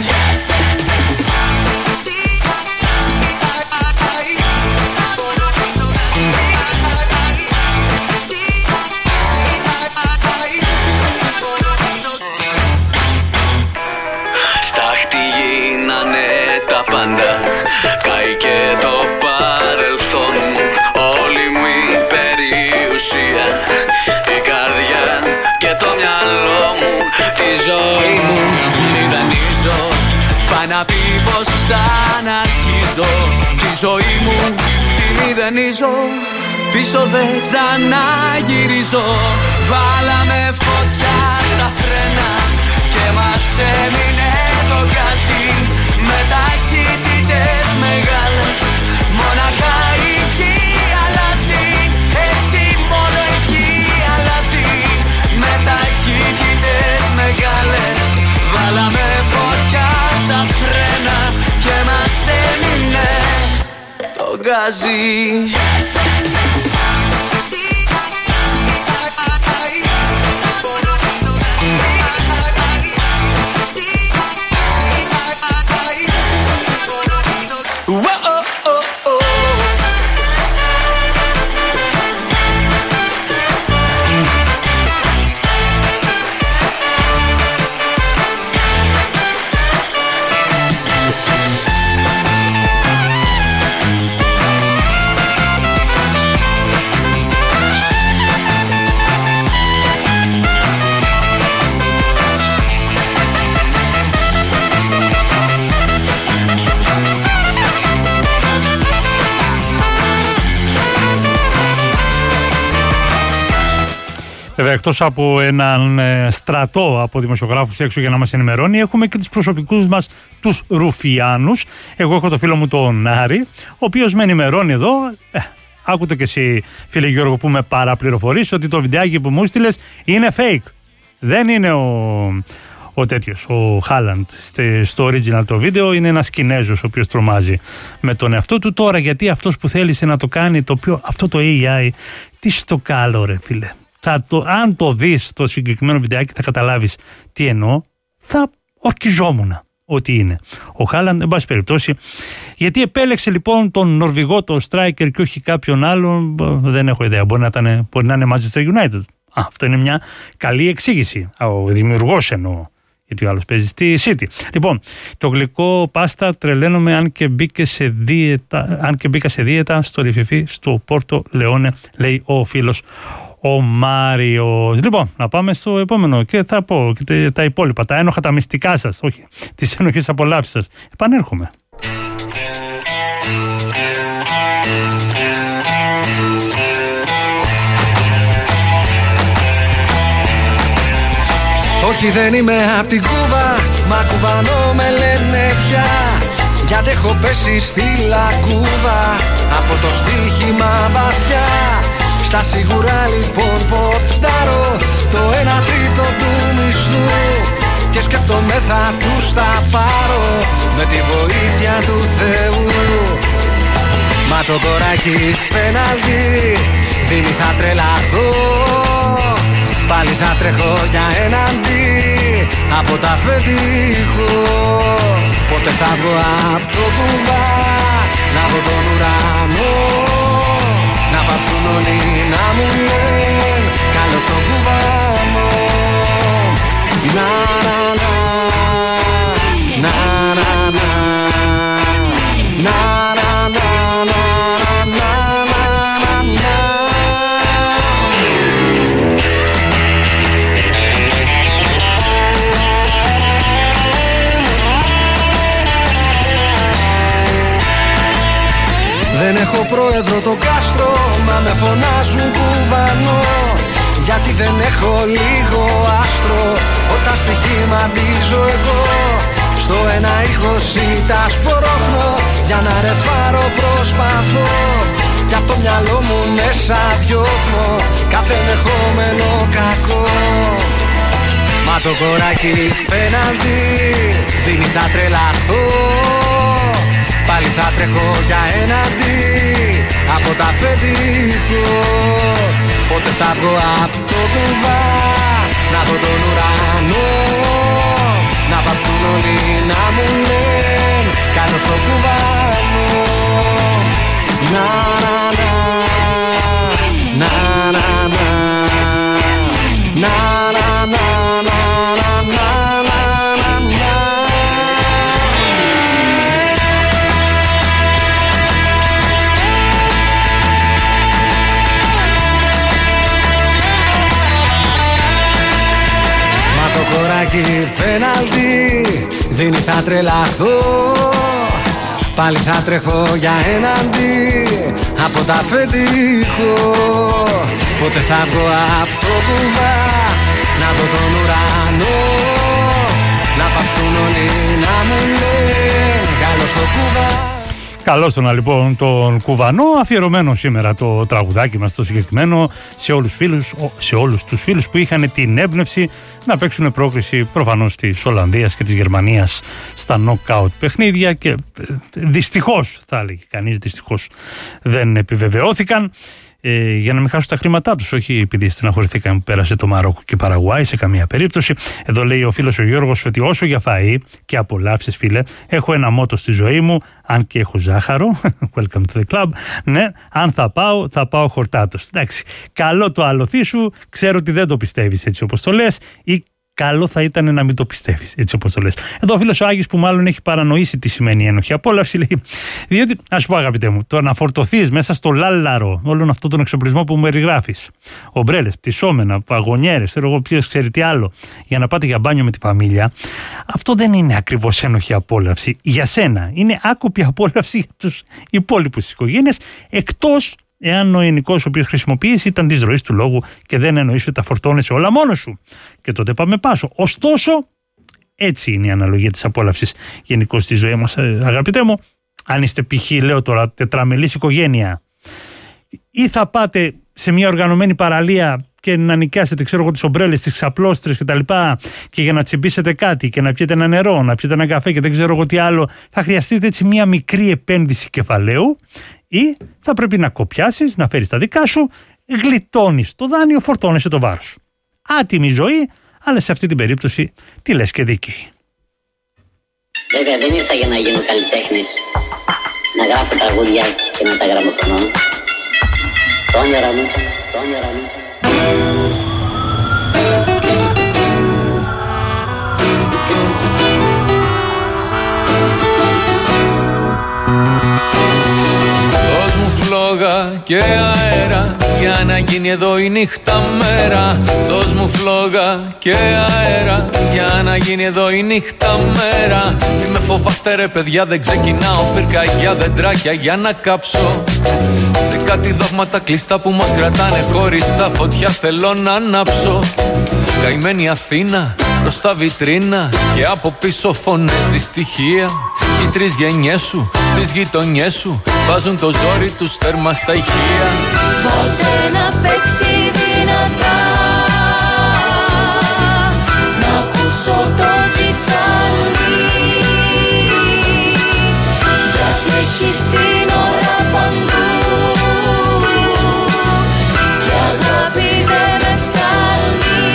Τα πάντα κάει και το παρελθόν μου, όλη μου η περιουσία, η καρδιά και το μυαλό μου. Τη ζωή μου μηδενίζω, πάει να πει πως ξαναρχίζω. Τη ζωή μου τη μηδενίζω, πίσω δεν ξαναγυρίζω. Βάλαμε φωτιά στα φρένα και μας έμεινε το γκάζι με ταχύτητες μεγάλες. Μοναχά έχει αλλάζει, έτσι μόνο έχει αλλάζει. Με ταχύτητες μεγάλες βάλαμε φωτιά στα φρένα και μας έμεινε το γκάζι. Βέβαια, εκτός από έναν ε, στρατό από δημοσιογράφους έξω για να μας ενημερώνει, έχουμε και τους προσωπικούς μας, τους Ρουφιάνους. Εγώ έχω το φίλο μου τον Άρη, ο οποίος με ενημερώνει εδώ. Ε, άκουτε και εσύ, φίλε Γιώργο, που με παραπληροφορείς ότι το βιντεάκι που μου στείλες είναι fake. Δεν είναι ο, ο τέτοιος, ο Χάλαντ στο original το βίντεο, είναι ένας Κινέζος ο οποίος τρομάζει με τον εαυτό του. Τώρα, γιατί αυτός που θέλησε να το κάνει το πιο, αυτό το έι άι, τι στο καλό ρε φίλε. Θα το, αν το δεις το συγκεκριμένο βιντεάκι θα καταλάβεις τι εννοώ, θα ορκιζόμουν ότι είναι ο Χάλαντ, εν πάση περιπτώσει. Γιατί επέλεξε λοιπόν τον Νορβηγό, το striker και όχι κάποιον άλλον, δεν έχω ιδέα, μπορεί να, ήταν, μπορεί να είναι Manchester United. Α, αυτό είναι μια καλή εξήγηση, ο δημιουργός εννοώ, γιατί ο άλλος παίζει στη City. Λοιπόν, το γλυκό πάστα τρελαίνομαι αν και μπήκα σε δίαιτα, αν και μπήκα σε δίαιτα στο Ριφιφί, στο Πόρτο Λεόνε, λέει ο φίλος ο Μάριος. Λοιπόν, να πάμε στο επόμενο και θα πω και τα υπόλοιπα, τα ένοχα, τα μυστικά σας, όχι, τις ένοχες απολαύσεις σας. Επανέρχομαι. Όχι, δεν είμαι απ' την Κούβα, μα κουβανό με λένε πια, γιατί έχω πέσει στη λακκούβα από το στοίχημα βαθιά. Στα σίγουρα λοιπόν ποντάρω το ένα τρίτο του μισθού και σκέφτομαι θα τους τα πάρω με τη βοήθεια του Θεού. Μα το κοράκι πέναλτι δίνει, θα τρελαθώ, πάλι θα τρέχω για έναντι από τα αφεντικό. Πότε θα βγω απ' το κουβά να δω τον ουρανό, να πάψουν όλοι να μου λένε καλώς στο κουβάνο. Να να να να να να να να να Δεν έχω πρόεδρο το κάστρο, μα με φωνάζουν κουβανό, γιατί δεν έχω λίγο άστρο όταν στοιχηματίζω εγώ. Στο ένα είκοσι τα σπρώχνω, για να ρεφάρω προσπαθώ, κι απ' το μυαλό μου μέσα διώχνω κάθε ενδεχόμενο κακό. Μα το κοράκι πέναλτι δίνει, θα τρελαθώ, πάλι θα τρέχω για έναντι από τα αφεντικό. Πότε θα βγω απ' το κουβά να δω τον ουρανό, να πάψουν όλοι να μου λένε καλώς στο κουβάνο. Να να να να να να να να κοράκι πέναλτι δίνει, θα τρελαθώ, πάλι θα τρέχω για έναντι από τα αφεντικό. Πότε θα βγω απ' το κουβά να δω τον ουρανό, να πάψουν όλοι να μου λένε καλώς στο κουβά. Καλώς τον λοιπόν τον κουβανό, αφιερωμένο σήμερα το τραγουδάκι μας το συγκεκριμένο σε όλους, φίλους, σε όλους τους φίλους που είχαν την έμπνευση να παίξουν πρόκριση προφανώς της Ολλανδίας και της Γερμανίας στα νοκάουτ παιχνίδια και δυστυχώς, θα έλεγε κανείς, δυστυχώς δεν επιβεβαιώθηκαν. Ε, για να μην χάσουν τα χρήματά τους, όχι επειδή στεναχωρηθήκαν που πέρασε το Μαρόκο και Παραγουάη σε καμία περίπτωση. Εδώ λέει ο φίλος ο Γιώργος ότι όσο για φαΐ και απολαύσεις, φίλε, έχω ένα μότο στη ζωή μου, αν και έχω ζάχαρο, welcome to the club, ναι, αν θα πάω, θα πάω χορτάτος. Εντάξει, καλό το αλωθή σου, ξέρω ότι δεν το πιστεύεις έτσι όπως το λες, ή καλό θα ήταν να μην το πιστεύεις, έτσι όπως το λες. Εδώ ο φίλος ο Άγης που μάλλον έχει παρανοήσει τι σημαίνει ένοχη απόλαυση, λέει, διότι, να σου πω αγαπητέ μου, το να φορτωθείς μέσα στο λάλαρο όλον αυτόν τον εξοπλισμό που μου περιγράφεις, ομπρέλες, πτυσσόμενα, παγωνιέρες, ξέρω εγώ ποιος ξέρει τι άλλο, για να πάτε για μπάνιο με τη φαμίλια, αυτό δεν είναι ακριβώς ένοχη απόλαυση για σένα. Είναι άκοπη απόλαυση για τους υπόλοιπους της οικογένειας, εκτός εάν ο ενικός ο οποίος χρησιμοποιείς ήταν της ροής του λόγου και δεν εννοείς ότι τα φορτώνεσαι όλα μόνος σου. Και τότε πάμε πάσο. Ωστόσο, έτσι είναι η αναλογία της απόλαυσης γενικώς στη ζωή μας, αγαπητέ μου. Αν είστε π.χ. λέω τώρα τετραμελής οικογένεια, ή θα πάτε σε μια οργανωμένη παραλία και να νοικιάσετε, ξέρω εγώ, τις ομπρέλες, τις ξαπλώστρες και τα λοιπά, και για να τσιμπήσετε κάτι και να πιείτε ένα νερό, να πιείτε ένα καφέ και δεν ξέρω εγώ τι άλλο, θα χρειαστείτε έτσι μια μικρή επένδυση κεφαλαίου, ή θα πρέπει να κοπιάσεις, να φέρεις τα δικά σου, γλιτώνεις το δάνειο, φορτώνεσαι το βάρος. Άτιμη ζωή, αλλά σε αυτή την περίπτωση τι λες και δίκαιη. Βέβαια δεν ήρθα για να γίνω καλλιτέχνης, να γράφω τραγούδια και να τα γραμμοφωνώ. Το όνειρο μου, το όνειρο μου. Δώσ' μου φλόγα και αέρα για να γίνει εδώ η νύχτα μέρα. Δώσ' μου φλόγα και αέρα για να γίνει εδώ η νύχτα μέρα. Μη με φοβάστε ρε παιδιά, δεν ξεκινάω πυρκαγιά, δεντράκια για να κάψω σε κάτι δόγματα κλειστά που μας κρατάνε χωριστά. Φωτιά θέλω να ανάψω. Καημένη Αθήνα προς τα βιτρίνα και από πίσω φωνές στη στοιχεία. Οι τρεις γενιές σου στις γειτονιές σου βάζουν το ζόρι τους τέρμα στα ηχεία. Βάλτε να παίξει δυνατά, να ακούσω το τζιτσάλι, γιατί έχει σύνορα παντού και αγάπη δεν με φτάνει.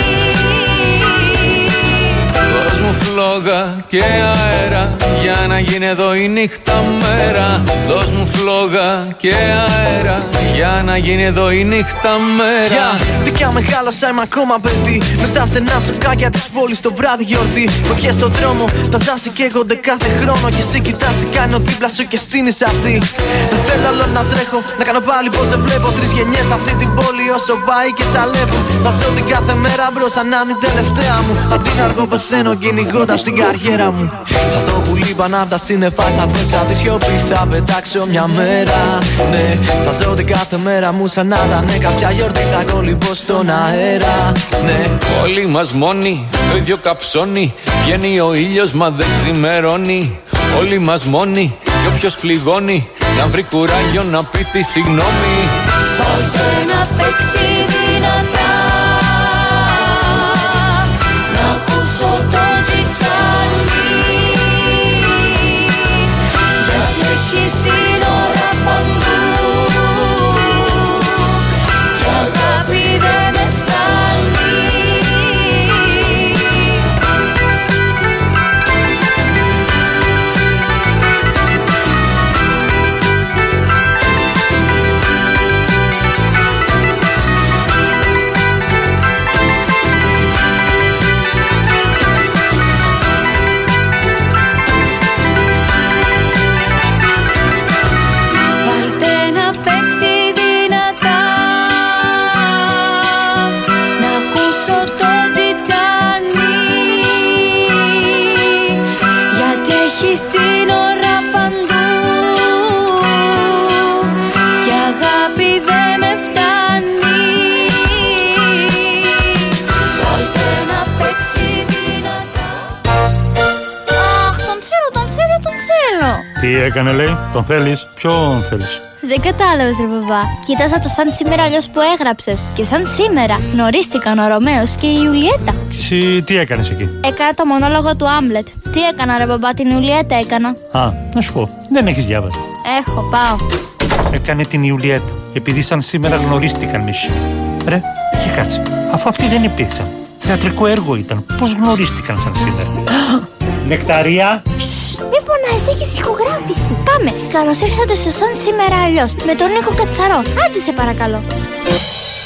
Δώσ' μου φλόγα και αέρα για να γίνει εδώ η νύχτα μέρα. Δώσ' μου φλόγα και αέρα για να γίνει εδώ η νύχτα μέρα. Yeah, τι κι αν μεγάλωσα είμαι ακόμα παιδί. Μες στα στενά σοκάκια της πόλης το βράδυ γιορτή. Φωτιές στον δρόμο, τα δάση καίγονται κάθε χρόνο. Και εσύ κοιτάς τι κάνει ο δίπλα σου και στείνεις αυτή. Δεν θέλω άλλο να τρέχω, να κάνω πάλι πως δεν βλέπω. Τρεις γενιές αυτή την πόλη όσο πάει και σαλεύουν. Θα ζω την κάθε μέρα μπρος σαν να είναι η τελευταία μου. Αντί να αργό πεθαίνω κυνηγώντας την καριέρα μου. Σαν το πουλί πάνω απ' τα σύννεφα θα βγω σαν τη σιωπή. Θα πετάξω μια μέρα, ναι. Θα ζω την κάθε μέρα μου σαν να ήταν κάποια γιορτή. Θα κολυμπώ στον αέρα, ναι. Όλοι μας μόνοι στο ίδιο καψόνι. Βγαίνει ο ήλιος μα δεν ξημερώνει. Όλοι μας μόνοι και όποιος πληγώνει να βρει κουράγιο να πει τη συγγνώμη. Βάλτε να παίξει δυνατά, να ακούσω το τζιτσάλι, γιατί έχει σύνορα παντού και αγάπη δεν με φτάνει. Σύνορα παντού και αγάπη δεν με φτάνει. Βάλτε να παίξει δυνατά. Αχ, τον θέλω, τον θέλω, τον θέλω. Τι έκανε λέει, τον θέλεις, ποιον θέλεις? Δεν κατάλαβες ρε μπαμπά. Κοίταζα το σαν σήμερα αλλιώς που έγραψες. Και σαν σήμερα γνωρίστηκαν ο Ρωμαίος και η Ιουλιέτα. Και εσύ τι έκανες εκεί? Έκανα το μονόλογο του Άμπλετ. Τι έκανα ρε μπαμπά, την Ιουλιέτα έκανα. Α, να σου πω, δεν έχεις διάβασει. Έχω, πάω. Έκανε την Ιουλιέτα, επειδή σαν σήμερα γνωρίστηκαν μισή. Ρε, και κάτσε, αφού αυτοί δεν υπήρξαν. Θεατρικό έργο ήταν, πώς γνωρίστηκαν σαν σήμερα? Νεκταρία! Μη φωνάζεις, έχεις ηχογράφηση. Πάμε. Καλώς ήρθατε στο σαν σήμερα αλλιώς με τον Νίκο Κατσαρό. Άντε σε παρακαλώ.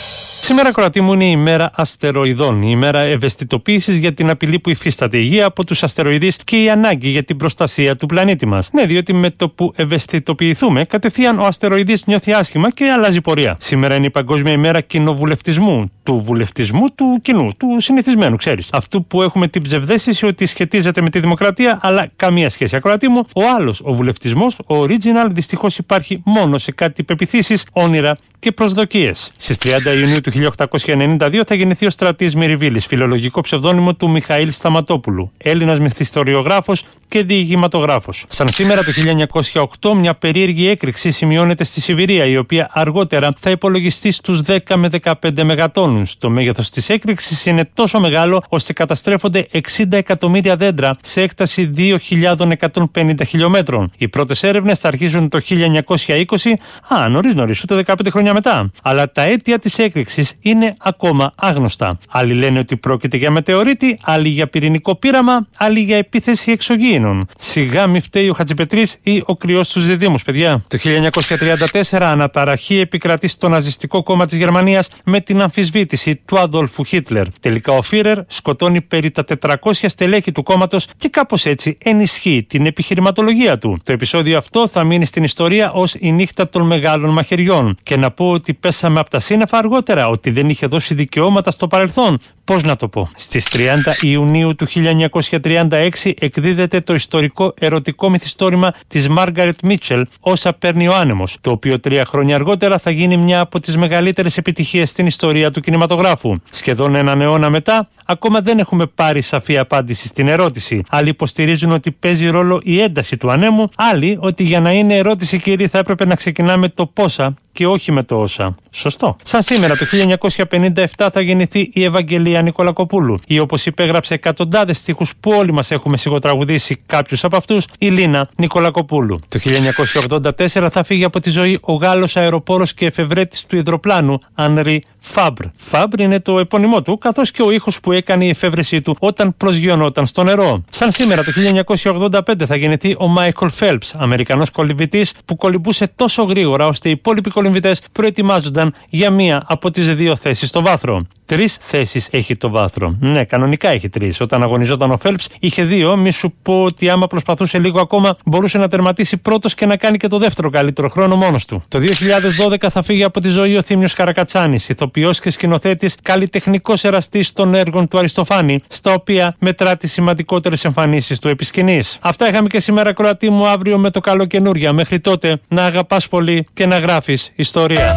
Σήμερα, ακροατή μου, είναι η ημέρα αστεροειδών. Η ημέρα ευαισθητοποίησης για την απειλή που υφίσταται η Γη από τους αστεροειδείς και η ανάγκη για την προστασία του πλανήτη μας. Ναι, διότι με το που ευαισθητοποιηθούμε, κατευθείαν ο αστεροειδής νιώθει άσχημα και αλλάζει πορεία. Σήμερα είναι η Παγκόσμια ημέρα κοινοβουλευτισμού. Του βουλευτισμού του κοινού, του συνηθισμένου, ξέρεις. Αυτού που έχουμε την ψευδαίσθηση ότι σχετίζεται με τη δημοκρατία, αλλά καμία σχέση. Ακροατή μου, ο άλλος, ο βουλευτισμός, ο original, δυστυχώς υπάρχει μόνο σε κάτι πεποιθήσεις, όνειρα και προσδοκίες. Στις τριάντα Ιουνίου του χίλια οκτακόσια ενενήντα δύο θα γεννηθεί ο Στρατής Μυριβίλης, φιλολογικό ψευδόνυμο του Μιχαήλ Σταματόπουλου, Έλληνας μυθιστοριογράφος και διηγηματογράφος. Σαν σήμερα το χίλια εννιακόσια οκτώ, μια περίεργη έκρηξη σημειώνεται στη Σιβηρία, η οποία αργότερα θα υπολογιστεί στους δέκα με δεκαπέντε μεγατόνους. Το μέγεθος της έκρηξης είναι τόσο μεγάλο ώστε καταστρέφονται εξήντα εκατομμύρια δέντρα σε έκταση δύο χιλιάδες εκατόν πενήντα χιλιόμετρων. Οι πρώτες έρευνες θα αρχίσουν το χίλια εννιακόσια είκοσι, α, νωρίς νωρίς, ούτε δεκαπέντε χρόνια μετά. Αλλά τα αίτια της έκρηξης είναι ακόμα άγνωστα. Άλλοι λένε ότι πρόκειται για μετεωρίτη, άλλοι για πυρηνικό πείραμα, άλλοι για επίθεση εξωγήινων. Σιγά μη φταίει ο Χατζηπετρής ή ο κρυός στους διδύμους, παιδιά. Το χίλια εννιακόσια τριάντα τέσσερα αναταραχή επικρατεί στο ναζιστικό κόμμα της Γερμανίας με την αμφισβήτηση του Αδόλφου Χίτλερ. Τελικά ο Φίρερ σκοτώνει περί τα τετρακόσια στελέχη του κόμματος και κάπως έτσι ενισχύει την επιχειρηματολογία του. Το επεισόδιο αυτό θα μείνει στην ιστορία ως η νύχτα των μεγάλων μαχαιριών. Και να πω ότι πέσαμε από τα σύννεφα αργότερα, ότι δεν είχε δώσει δικαιώματα στο παρελθόν. Πώς να το πω. Στις τριάντα Ιουνίου του χίλια εννιακόσια τριάντα έξι εκδίδεται το ιστορικό ερωτικό μυθιστόρημα της Μάργαρετ Μίτσελ, «Όσα παίρνει ο άνεμος», το οποίο τρία χρόνια αργότερα θα γίνει μια από τις μεγαλύτερες επιτυχίες στην ιστορία του κινηματογράφου. Σχεδόν έναν αιώνα μετά, ακόμα δεν έχουμε πάρει σαφή απάντηση στην ερώτηση. Άλλοι υποστηρίζουν ότι παίζει ρόλο η ένταση του ανέμου, άλλοι ότι για να είναι ερώτηση, κύριοι, θα έπρεπε να ξεκινάμε το πόσα και όχι με το όσα. Σωστό. Σαν σήμερα το χίλια εννιακόσια πενήντα επτά θα γεννηθεί η Ευαγγελία Νικολακοπούλου, η, όπως υπέγραψε εκατοντάδες στίχους που όλοι μας έχουμε σιγοτραγουδήσει κάποιους από αυτούς, η Λίνα Νικολακοπούλου. Το χίλια εννιακόσια ογδόντα τέσσερα θα φύγει από τη ζωή ο Γάλλος αεροπόρος και εφευρέτης του υδροπλάνου Ανρί Φάμπρ. Φάμπρ είναι το επώνυμό του, καθώς και ο ήχος που έκανε η εφεύρεσή του όταν προσγειωνόταν στο νερό. Σαν σήμερα το χίλια εννιακόσια ογδόντα πέντε θα γεννηθεί ο Μάικλ Φέλπς, Αμερικανός κολυμβητής που κολυμπούσε τόσο γρήγορα ώστε οι υπόλοιποι κολυμβητές προετοιμάζονταν για μία από τις δύο θέσεις στο βάθρο. Τρεις θέσεις έχει το βάθρο. Ναι, κανονικά έχει τρεις. Όταν αγωνιζόταν ο Φέλπς είχε δύο. Μη σου πω ότι άμα προσπαθούσε λίγο ακόμα μπορούσε να τερματίσει πρώτος και να κάνει και το δεύτερο καλύτερο χρόνο μόνος του. Το δύο χιλιάδες δώδεκα θα φύγει από τη ζωή ο Θήμιος Καρακατσάνης, ηθοποιός και σκηνοθέτης, καλλιτεχνικός εραστής των έργων του Αριστοφάνη, στα οποία μετρά τις σημαντικότερες εμφανίσεις του επισκηνής. Αυτά είχαμε και σήμερα, Κροατή μου, αύριο με το καλό καινούρια. Μέχρι τότε να αγαπάς πολύ και να γράφεις ιστορία.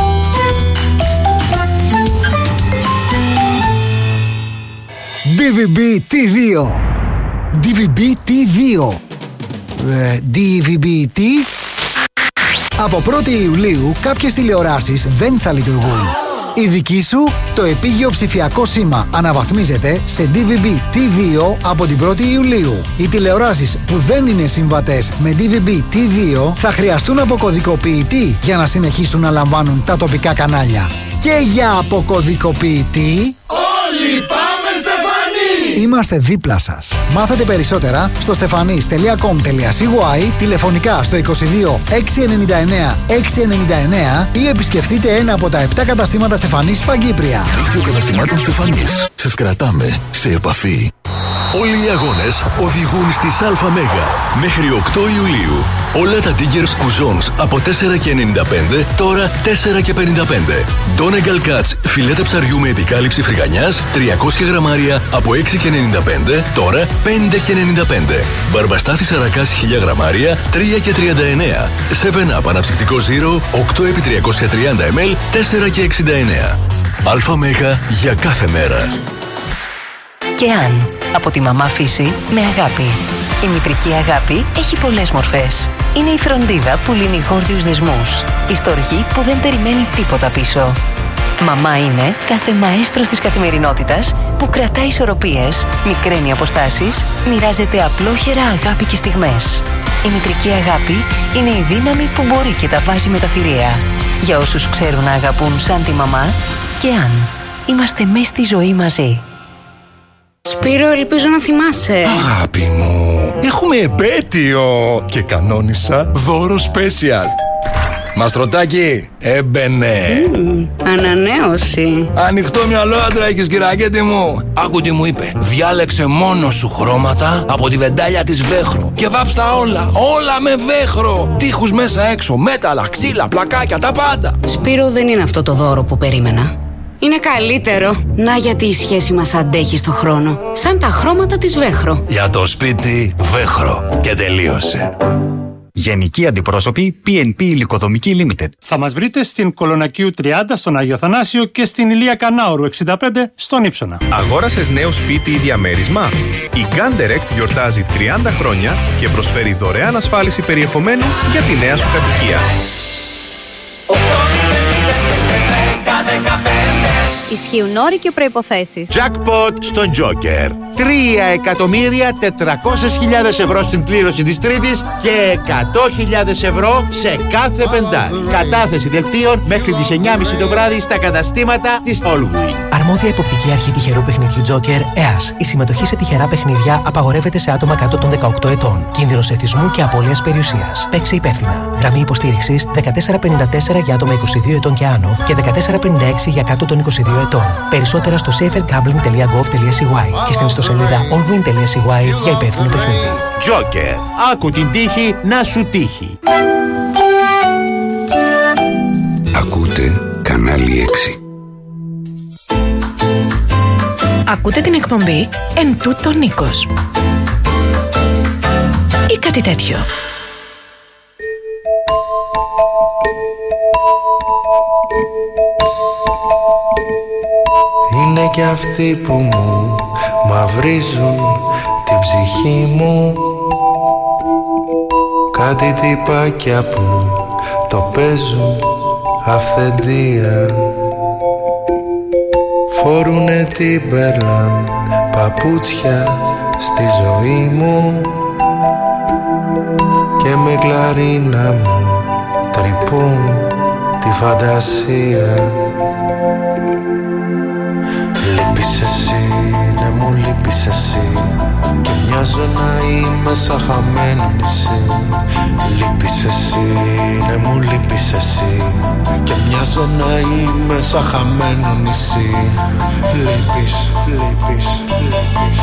ντι βι μπι τι δύο. ντι βι μπι τι δύο. Ε, ντι βι μπι τι. Από πρώτη Ιουλίου κάποιες τηλεοράσεις δεν θα λειτουργούν. Η δική σου, το επίγειο ψηφιακό σήμα, αναβαθμίζεται σε ντι βι μπι τι δύο από την πρώτη Ιουλίου. Οι τηλεοράσεις που δεν είναι συμβατές με ντι βι μπι τι δύο θα χρειαστούν αποκωδικοποιητή για να συνεχίσουν να λαμβάνουν τα τοπικά κανάλια. Και για αποκωδικοποιητή... Όλοι πάμε Στεφανή! Είμαστε δίπλα σας. Μάθετε περισσότερα στο stefanis τελεία com τελείαcy, τηλεφωνικά στο είκοσι δύο εξακόσια ενενήντα εννέα εξακόσια ενενήντα εννέα ή επισκεφτείτε ένα από τα επτά καταστήματα Στεφανής Παγκύπρια. Δίκτυο καταστημάτων Στεφανής. Σας κρατάμε σε επαφή. Όλοι οι αγώνες οδηγούν στη Αλφα Μέγα. Μέχρι οκτώ Ιουλίου. Όλα τα Diggers Cousins από τέσσερα και ενενήντα πέντε, τώρα τέσσερα και πενήντα πέντε. Donegal Cuts, φιλέτα ψαριού με επικάλυψη φρυγανιάς, τριακόσια γραμμάρια από έξι και ενενήντα πέντε, τώρα πέντε και ενενήντα πέντε. Μπαρμπαστάθη Σαρακάς χίλια γραμμάρια, τρία και τριάντα εννέα. seven up αναψυκτικό Zero, οκτώ επί τριακόσια τριάντα μιλιλίτρα, τέσσερα και εξήντα εννέα. Αλφα Μέγα για κάθε μέρα. Και αν, από τη μαμά φύση με αγάπη. Η μητρική αγάπη έχει πολλές μορφές. Είναι η φροντίδα που λύνει γόρδιους δεσμούς. Η στοργή που δεν περιμένει τίποτα πίσω. Μαμά είναι κάθε μαέστρος της καθημερινότητας που κρατάει ισορροπίες, μικραίνει αποστάσεις, μοιράζεται απλόχερα αγάπη και στιγμές. Η μητρική αγάπη είναι η δύναμη που μπορεί και τα βάζει με τα θηρία. Για όσους ξέρουν να αγαπούν σαν τη μαμά, και αν είμαστε μες στη ζωή μαζί. Σπύρο, ελπίζω να θυμάσαι. Αγάπη μου, έχουμε επέτειο και κανόνισα δώρο special. Μαστρωτάκι, έμπαινε. Mm, ανανέωση. Ανοιχτό μυαλό άντρα έχεις, κυρακέτη μου. Άκου τι μου είπε. Διάλεξε μόνο σου χρώματα από τη βεντάλια της Βέχρο και βάψτα όλα, όλα με Βέχρο. Τείχους μέσα έξω, μέταλλα, ξύλα, πλακάκια, τα πάντα. Σπύρο, δεν είναι αυτό το δώρο που περίμενα. Είναι καλύτερο. Να, γιατί η σχέση μας αντέχει στο χρόνο. Σαν τα χρώματα της Βέχρο. Για το σπίτι Βέχρο. Και τελείωσε. Γενική Αντιπρόσωπη πι εν πι Υλικοδομική Limited. Θα μας βρείτε στην Κολονακίου τριάντα στον Άγιο Θανάσιο και στην Ηλία Κανάουρου εξήντα πέντε στον Ύψονα. Αγόρασες νέο σπίτι ή διαμέρισμα? Η Candirect γιορτάζει τριάντα χρόνια και προσφέρει δωρεάν ασφάλιση περιεχομένου για τη νέα σου κατοικία. Ισχύουν όροι και προϋποθέσεις. Jackpot στον Joker. τρία εκατομμύρια τετρακόσιες χιλιάδες ευρώ στην κλήρωση της Τρίτης και εκατό χιλιάδες ευρώ σε κάθε πεντάρι. Κατάθεση δελτίων μέχρι τις εννιά και μισή το βράδυ στα καταστήματα της Allwin. Αρμόδια υποπτική αρχή τυχερού παιχνιδιού Joker, ΕΑΣ. Η συμμετοχή σε τυχερά παιχνίδια απαγορεύεται σε άτομα κάτω των δεκαοκτώ ετών. Κίνδυνος εθισμού και απώλειας περιουσίας. Παίξε υπεύθυνα. Γραμμή υποστήριξης δεκατέσσερα πενήντα τέσσερα για άτομα είκοσι δύο ετών και άνω και δεκατέσσερα πενήντα έξι για κάτω των είκοσι δύο ετών. Περισσότερα στο safer gambling τελεία gov τελεία c y και στην ιστοσελίδα allwin τελεία c y για υπεύθυνο παιχνίδι. Joker. Άκου την τύχη να σου τύχει. Ακούτε κανάλι έξι. Ακούτε την εκπομπή «Εν τούτο Νίκος» ή κάτι τέτοιο. Είναι κι αυτοί που μου μαυρίζουν την ψυχή μου. Κάτι τυπάκια που το παίζουν αυθεντία. Φόρουνε την Μπερλάν παπούτσια στη ζωή μου και με κλαρίνα μου τρυπούν τη φαντασία. Λείπεις εσύ, ναι μου λείπεις εσύ και μοιάζω να είμαι σαν χαμένο νησί. Λείπεις εσύ, ναι μου λείπεις εσύ και μοιάζω να είμαι σαν χαμένο νησί. Λείπεις, λείπεις, λείπεις.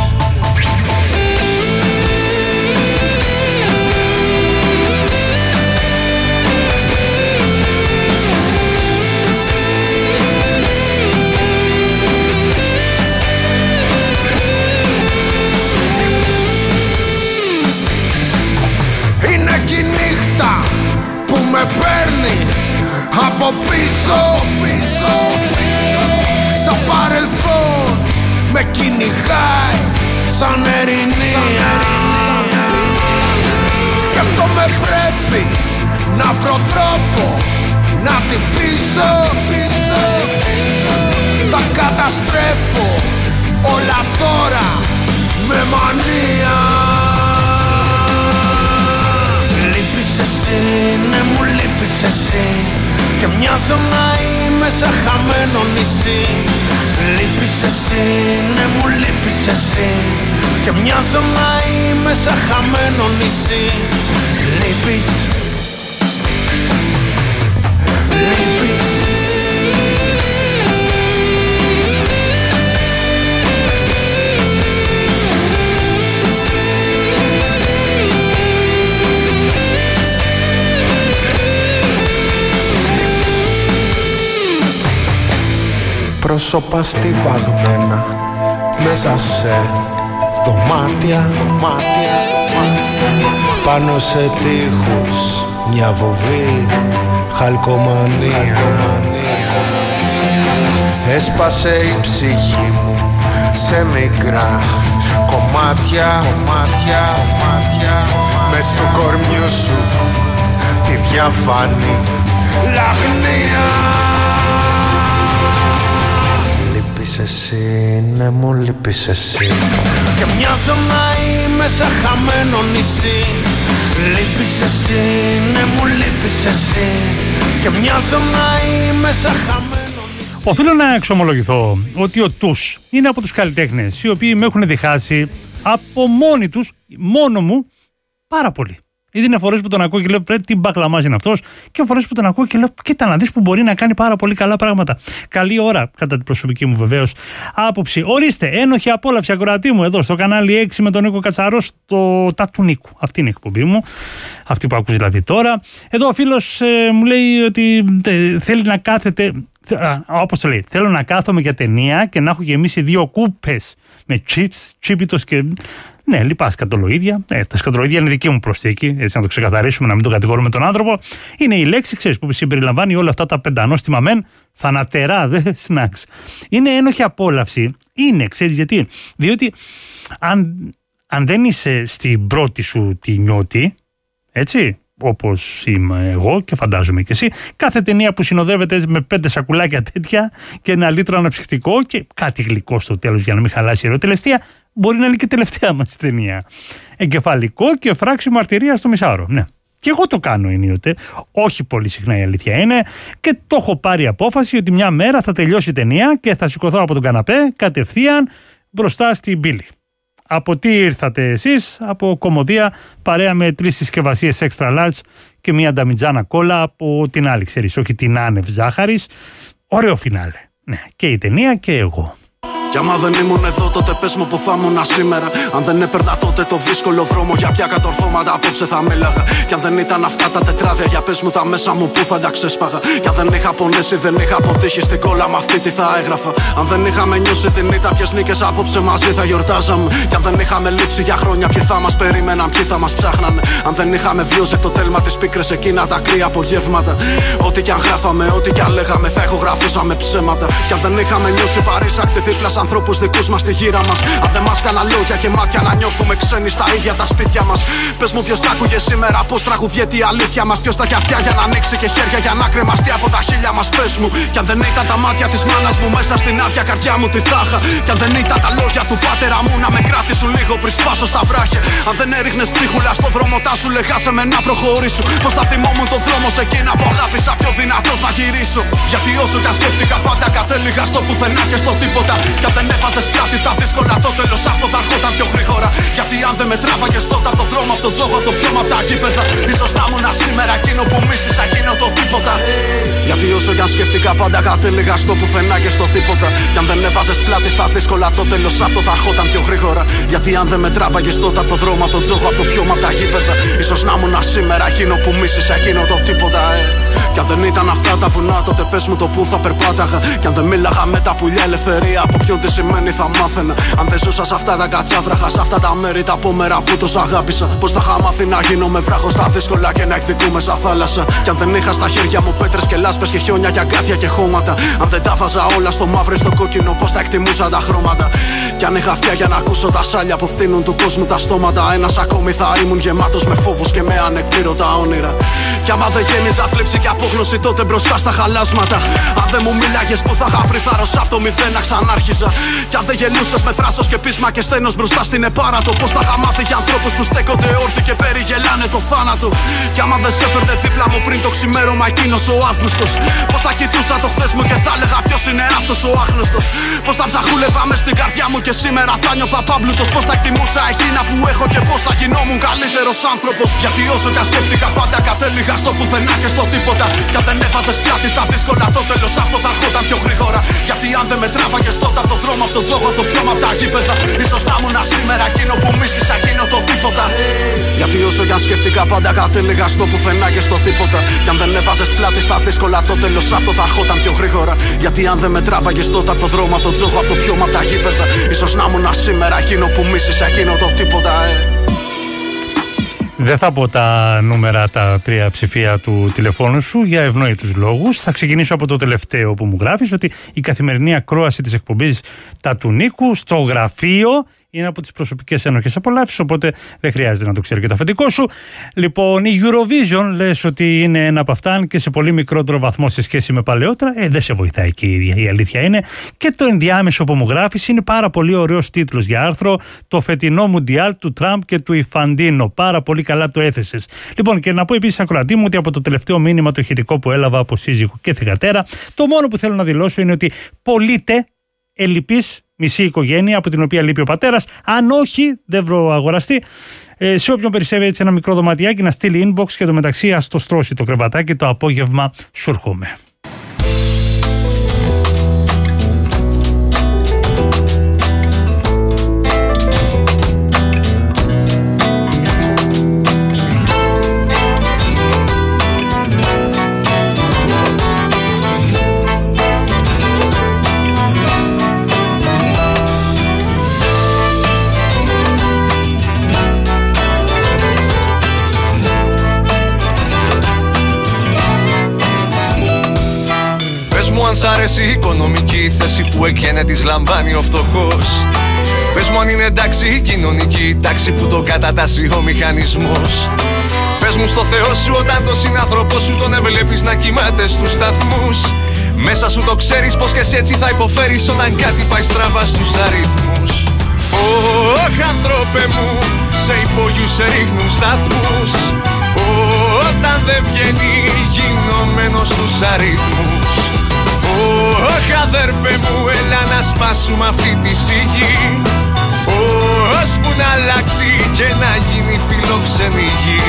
Με παίρνει από πίσω, πίσω, σαν παρελθόν με κυνηγάει σαν ερηνία. Σκέφτομαι πρέπει να βρω τρόπο να την πείσω. Τα καταστρέφω όλα τώρα με μανία. Εσύ, ναι μου λείπεις εσύ και μοιάζω να είμαι σαν χαμένο νησί. Λείπεις εσύ, ναι μου λείπεις εσύ και μοιάζω να είμαι σαν χαμένο νησί. Λείπεις, λείπεις. Πρόσωπα στιβαγμένα μέσα σε δωμάτια, δωμάτια, δωμάτια. Πάνω σε τείχους μια βοβή χαλκομανία. Έσπασε η ψυχή μου σε μικρά κομμάτια, κομμάτια, κομμάτια. Μες του κορμιού σου τη διαφάνει λαγνία. Λείπεις εσύ, ναι μου λείπεις εσύ και μοιάζω να είμαι σαν χαμένο νησί. Λείπεις εσύ, ναι μου λείπεις εσύ και μοιάζω να είμαι σαν χαμένο νησί. Οφείλω να εξομολογηθώ ότι ο Τους είναι από τους καλλιτέχνες οι οποίοι με έχουν διχάσει από μόνοι τους, μόνο μου, πάρα πολύ. Ήδη είναι φορές που τον ακούω και λέω πρέπει τι μπακλαμάς είναι αυτός, και φορές που τον ακούω και λέω κοίτα να δεις που μπορεί να κάνει πάρα πολύ καλά πράγματα. Καλή ώρα, κατά την προσωπική μου βεβαίως άποψη. Ορίστε, ένοχη απόλαυση ακροατή μου εδώ στο κανάλι έξι με τον Νίκο Κατσαρό στο Τα του Νίκου. Αυτή είναι η εκπομπή μου, αυτή που ακούς δηλαδή τώρα. Εδώ ο φίλος ε, μου λέει ότι ε, θέλει να κάθεται. Όπως το λέει, θέλω να κάθομαι για ταινία και να έχω γεμίσει δύο κούπες με chips, τσίπιτος και. Ναι, λοιπά σκατολοίδια. Ε, τα σκατολοίδια είναι δική μου προσθήκη, έτσι να το ξεκαθαρίσουμε, να μην το κατηγορούμε τον άνθρωπο. Είναι η λέξη, ξέρεις, που συμπεριλαμβάνει όλα αυτά τα πεντανόστιμα μεν, θανατερά, δε snacks. Είναι ένοχη απόλαυση. Είναι, ξέρεις γιατί. Διότι αν, αν δεν είσαι στην πρώτη σου τη νιώτη, έτσι. Όπως είμαι εγώ και φαντάζομαι και εσύ, κάθε ταινία που συνοδεύεται με πέντε σακουλάκια τέτοια και ένα λίτρο αναψυκτικό και κάτι γλυκό στο τέλος για να μην χαλάσει η ερωτελεστία, μπορεί να είναι και τελευταία μας ταινία. Εγκεφαλικό και φράξη μαρτυρία στο μισάωρο. Ναι. Και εγώ το κάνω ενίοτε. Όχι πολύ συχνά η αλήθεια είναι. Και το έχω πάρει απόφαση ότι μια μέρα θα τελειώσει η ταινία και θα σηκωθώ από τον καναπέ κατευθείαν μπροστά στην πύλη. Από τι ήρθατε εσείς? Από κομμωδία παρέα με τρεις συσκευασίες extra large και μια νταμιτζάνα κόλλα από την άλλη, ξέρεις, όχι την άνευ ζάχαρης. Ωραίο φινάλε. Ναι, και η ταινία και εγώ. Κι άμα δεν ήμουν εδώ, τότε πες μου που θα ήμουν σήμερα. Αν δεν έπαιρνα τότε το δύσκολο δρόμο, για ποια κατορθώματα απόψε θα μίλαγα. Κι αν δεν ήταν αυτά τα τετράδια, για πες μου τα μέσα μου που θα τα ξέσπαγα. Κι αν δεν είχα πονέσει, δεν είχα αποτύχει στην κόλλα με αυτή τι θα έγραφα. Αν δεν είχαμε νιώσει την ήττα, ποιες νίκες απόψε μαζί θα γιορτάζαμε. Κι αν δεν είχαμε λείψει για χρόνια, ποιοι θα μας περίμεναν, ποιοι θα μας ψάχνανε. Αν δεν είχαμε βιώσει το τέλμα της πίκρες εκείνα τα κρύα απογεύματα. Ό,τι κι αν γράφαμε, ό,τι κι αν λέγαμε, θα ηχογραφούσαμε ψέματα. Κι αν δεν είχαμε νιώσει παρήσακτη δίπλα σαν ανθρώπους δικούς μας στη γύρα μας. Αν δεν μας κάνα λόγια και μάτια να νιώθουμε ξένοι στα ίδια τα σπίτια μας. Πες μου ποιος θα άκουγε σήμερα πως τραγουδιέται η αλήθεια μας. Ποιος θα έχει αυτιά για να ανοίξει και χέρια για να κρεμαστεί από τα χείλια μας. Πες μου, κι αν δεν ήταν τα μάτια της μάνας μου μέσα στην άδεια καρδιά μου τι θα είχα. Κι αν δεν ήταν τα λόγια του πατέρα μου να με κράτησουν λίγο πριν σπάσω στα βράχια. Αν δεν έριχνες ψίχουλα στο δρόμο τα σου λεγάσε με να προχωρήσω. Πως θα θυμόμουν τον δρόμο σε εκείνα που αγάπησα πιο δυνατός να γυρίσω. Γιατί όσο κι αν σκέφτηκα πάντα κατέληγα στο πουθενά και στο τίποτα. Κι αν δεν έβαζες πλάτη στα δύσκολα, το τέλος αυτό θα έρχονταν πιο γρήγορα. Γιατί αν δεν με τράβαγες τότε από το δρόμο, αυτό το τζόγο, το πιώμα απ' τα γήπεδα. Ίσως να ήμουν σήμερα εκείνο που μίσησα, εκείνο το τίποτα. Γιατί όσο κι αν σκέφτηκα πάντα κατέληγα στο πουθενά και στο τίποτα. Κι αν δεν έβαζες πλάτη στα δύσκολα, το τέλος αυτό θα έρχονταν πιο γρήγορα. Γιατί αν δεν με τράβαγες τότε από το δρόμο, από το τζόγο, από το πιώμα απ' τα γήπεδα. Ίσως να ήμουν σήμερα εκείνο που μίσησα, εκείνο το τίποτα. Κι αν δεν ήταν αυτά τα βουνά, τότε πες μου το που θα περπάταγα. Κι αν δεν μίλαγα με τα πουλιά ελευθερία, από ποιον τι σημαίνει θα μάθαινα. Αν δεν ζούσα σε αυτά τα κατσάβραχα, σε αυτά τα μέρη τα απόμερα που τόσο αγάπησα. Πως θα είχα μάθει να γίνω με βράχο στα δύσκολα και να εκδικούμε σαν θάλασσα. Κι αν δεν είχα στα χέρια μου πέτρες και λάσπες και χιόνια και αγκάθια και χώματα. Αν δεν τα βάζα όλα στο μαύρο στο κόκκινο, πως θα εκτιμούσα τα χρώματα. Κι αν είχα αυτιά για να ακούσω τα σάλια που φτύνουν του κόσμου τα στόματα. Ένας ακόμη θα ήμουν γεμάτος με φόβους και με ανεκπλήρωτα όνειρα. Κι άμα δεν γέμιζα θλίψη και απόγνωση τότε μπροστά στα χαλάσματα. Αν δεν μου μίλαγες που θα είχα βρει θάρρος απ' το μηδέν να ξανάρχιζα. Κι αν δεν γελούσες με θράσος και πείσμα και στένος μπροστά στην επάρατο, πως θα είχα μάθει για ανθρώπους που στέκονται όρθιοι και περιγελάνε το θάνατο. Κι άμα δεν σε έφερνε δίπλα μου πριν το ξημέρωμα εκείνος ο Αύγουστος, πως θα κοιτούσα το χθες μου και θα έλεγα ποιος είναι αυτός ο άγνωστος. Πως θα ψαχούλευα μες στην καρδιά μου και σήμερα θα νιώθα πάμπλουτος. Πως θα εκτιμούσα εκείνα που έχω και πως θα γινόμουν καλύτερος άνθρωπος. Γιατί όσο κι αν σκέφτηκα πάντα κατέληγα στο πουθενά και στο τίποτα. Κι αν δεν έβαζες πλάτη στα δύσκολα, το τέλος αυτό θα έρχονταν πιο γρήγορα. Γιατί αν δεν με τράβαγες τότε από το δρόμο, από το τζόγο, το πιώμα απ' τα γήπεδα. Ίσως να ήμουν σήμερα εκείνο που μίσησα, εκείνο το τίποτα. Γιατί όσο κι αν σκέφτηκα πάντα κατέληγα στο πουθενά και στο τίποτα. Κι αν δεν έβαζες πλάτη στα δύσκολα, το τέλος αυτό θα έρχονταν πιο γρήγορα. Γιατί αν δεν με τράβαγες τότε από το δρόμο, από το τζόγο, από το πιώμα απ' τα γήπεδα. Ίσως να ήμουν σήμερα εκείνο που μίσησα, εκείνο το τίποτα. Δεν θα πω τα νούμερα, τα τρία ψηφία του τηλεφώνου σου για ευνόητους λόγους. Θα ξεκινήσω από το τελευταίο που μου γράφεις, ότι η καθημερινή ακρόαση της εκπομπής Τα του Νίκου στο γραφείο είναι από τις προσωπικές ένοχες απολαύσεις, οπότε δεν χρειάζεται να το ξέρει και το αφεντικό σου. Λοιπόν, η Eurovision λες ότι είναι ένα από αυτά, αν και σε πολύ μικρότερο βαθμό σε σχέση με παλαιότερα. Ε, δεν σε βοηθάει και η ίδια, η αλήθεια είναι. Και το ενδιάμεσο που μου γράφεις είναι πάρα πολύ ωραίος τίτλος για άρθρο. Το φετινό Μουντιάλ του Τραμπ και του Ιφαντίνο. Πάρα πολύ καλά το έθεσες. Λοιπόν, και να πω επίσης, ακροατή μου, ότι από το τελευταίο μήνυμα το ηχητικό που έλαβα από σύζυγο και θυγατέρα, το μόνο που θέλω να δηλώσω είναι ότι πωλείται ελλειπής μισή οικογένεια, από την οποία λείπει ο πατέρας. Αν όχι, δεν βρω αγοραστή. Ε, σε όποιον περισσεύει έτσι ένα μικρό δωματιάκι να στείλει inbox και το μεταξύ ας το στρώσει το κρεβατάκι, το απόγευμα σου έρχομαι. Αν σ' αρέσει η οικονομική θέση που εκένε της λαμβάνει ο φτωχός. Πες μου αν είναι εντάξει η κοινωνική τάξη που το κατατάσσει ο μηχανισμός. Πες μου στο Θεό σου όταν τον συνάνθρωπό σου τον έβλεπεις να κοιμάται στους σταθμούς. Μέσα σου το ξέρεις πως και εσύ έτσι θα υποφέρεις όταν κάτι πάει στραβά στους αριθμούς. Ωχ άνθρωπε μου, σε υπόγειους σε ρίχνουν σταθμούς. Όταν δεν βγαίνει γινωμένος στους αριθμούς. Ωχ αδέρφε μου, έλα να σπάσουμε αυτή τη σιγή. Ώσπου να αλλάξει και να γίνει φιλόξενη γη.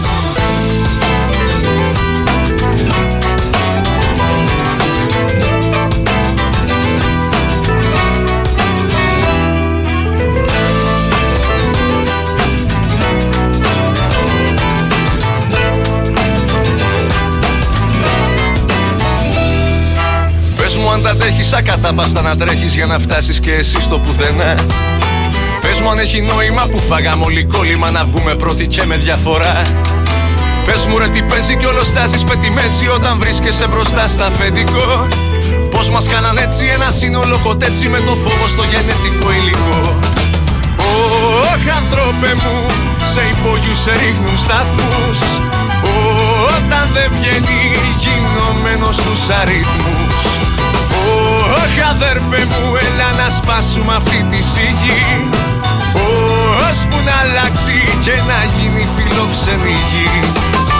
Αν τα τρέχεις ακατάπαυστα να τρέχεις για να φτάσεις και εσύ στο πουθενά. Πες μου αν έχει νόημα που φάγαμε όλοι κόλλημα να βγούμε πρώτοι και με διαφορά. Πες μου ρε τι παίζει κι όλο στάζεις με τη μέση όταν βρίσκεσαι μπροστά στα αφεντικό. Πως μας κάναν έτσι ένα σύνολο κοτέτσι με το φόβο στο γενετικό υλικό. Ωχ άνθρωπε μου, σε υπόγειους σε ρίχνουν σταθμούς. Όταν δεν βγαίνει γινωμένος στους αριθμούς. Ωχ αδέρφε μου, έλα να σπάσουμε αυτή τη σιγή. Ώσπου να αλλάξει και να γίνει φιλόξενη γη.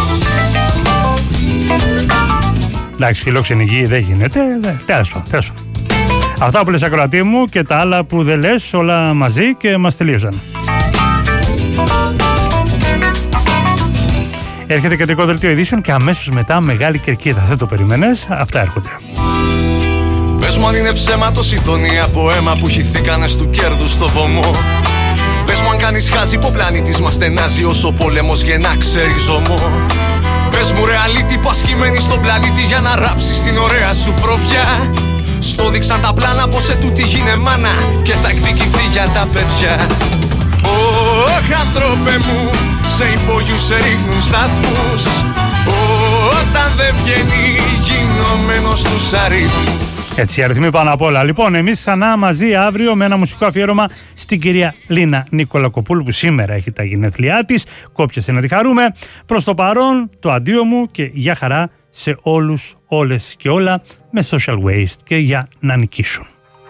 Εντάξει, φιλόξενη γη δεν γίνεται. Τέλος πάντων. Αυτά που λες ακροατή μου και τα άλλα που δεν λες όλα μαζί και μας τελείωσαν. Έρχεται κεντρικό δελτίο ειδήσεων και αμέσως μετά μεγάλη κερκίδα. Δεν το περιμένες, αυτά έρχονται. Πες μου αν είναι ψέμα το σιτόνι από αίμα που χυθήκανε του κέρδους στο βωμό. Πες μου αν κάνεις χάζι που ο πλανήτης μας στενάζει όσο πόλεμος γεννά ξεριζωμό. Πες μου ρε αλήτη που ασχημένοι στον πλανήτη για να ράψεις την ωραία σου προβιά. Στο δείξαν τα πλάνα πως σε τούτη γίνε μάνα και θα εκδικηθεί για τα παιδιά. Ωχ άνθρωπε μου, σε υπόγειους σε ρίχνουν σταθμούς. Όταν δεν βγαίνει γινωμένος στους αριθμούς. Έτσι, αριθμοί πάνω απ' όλα. Λοιπόν, εμείς ξανά μαζί αύριο με ένα μουσικό αφιέρωμα στην κυρία Λίνα Νικολακοπούλου που σήμερα έχει τα γενέθλιά της. Κόπιασε να τη χαρούμε. Προς το παρόν, το αντίο μου και για χαρά σε όλους, όλες και όλα με social waste και για να νικήσουν.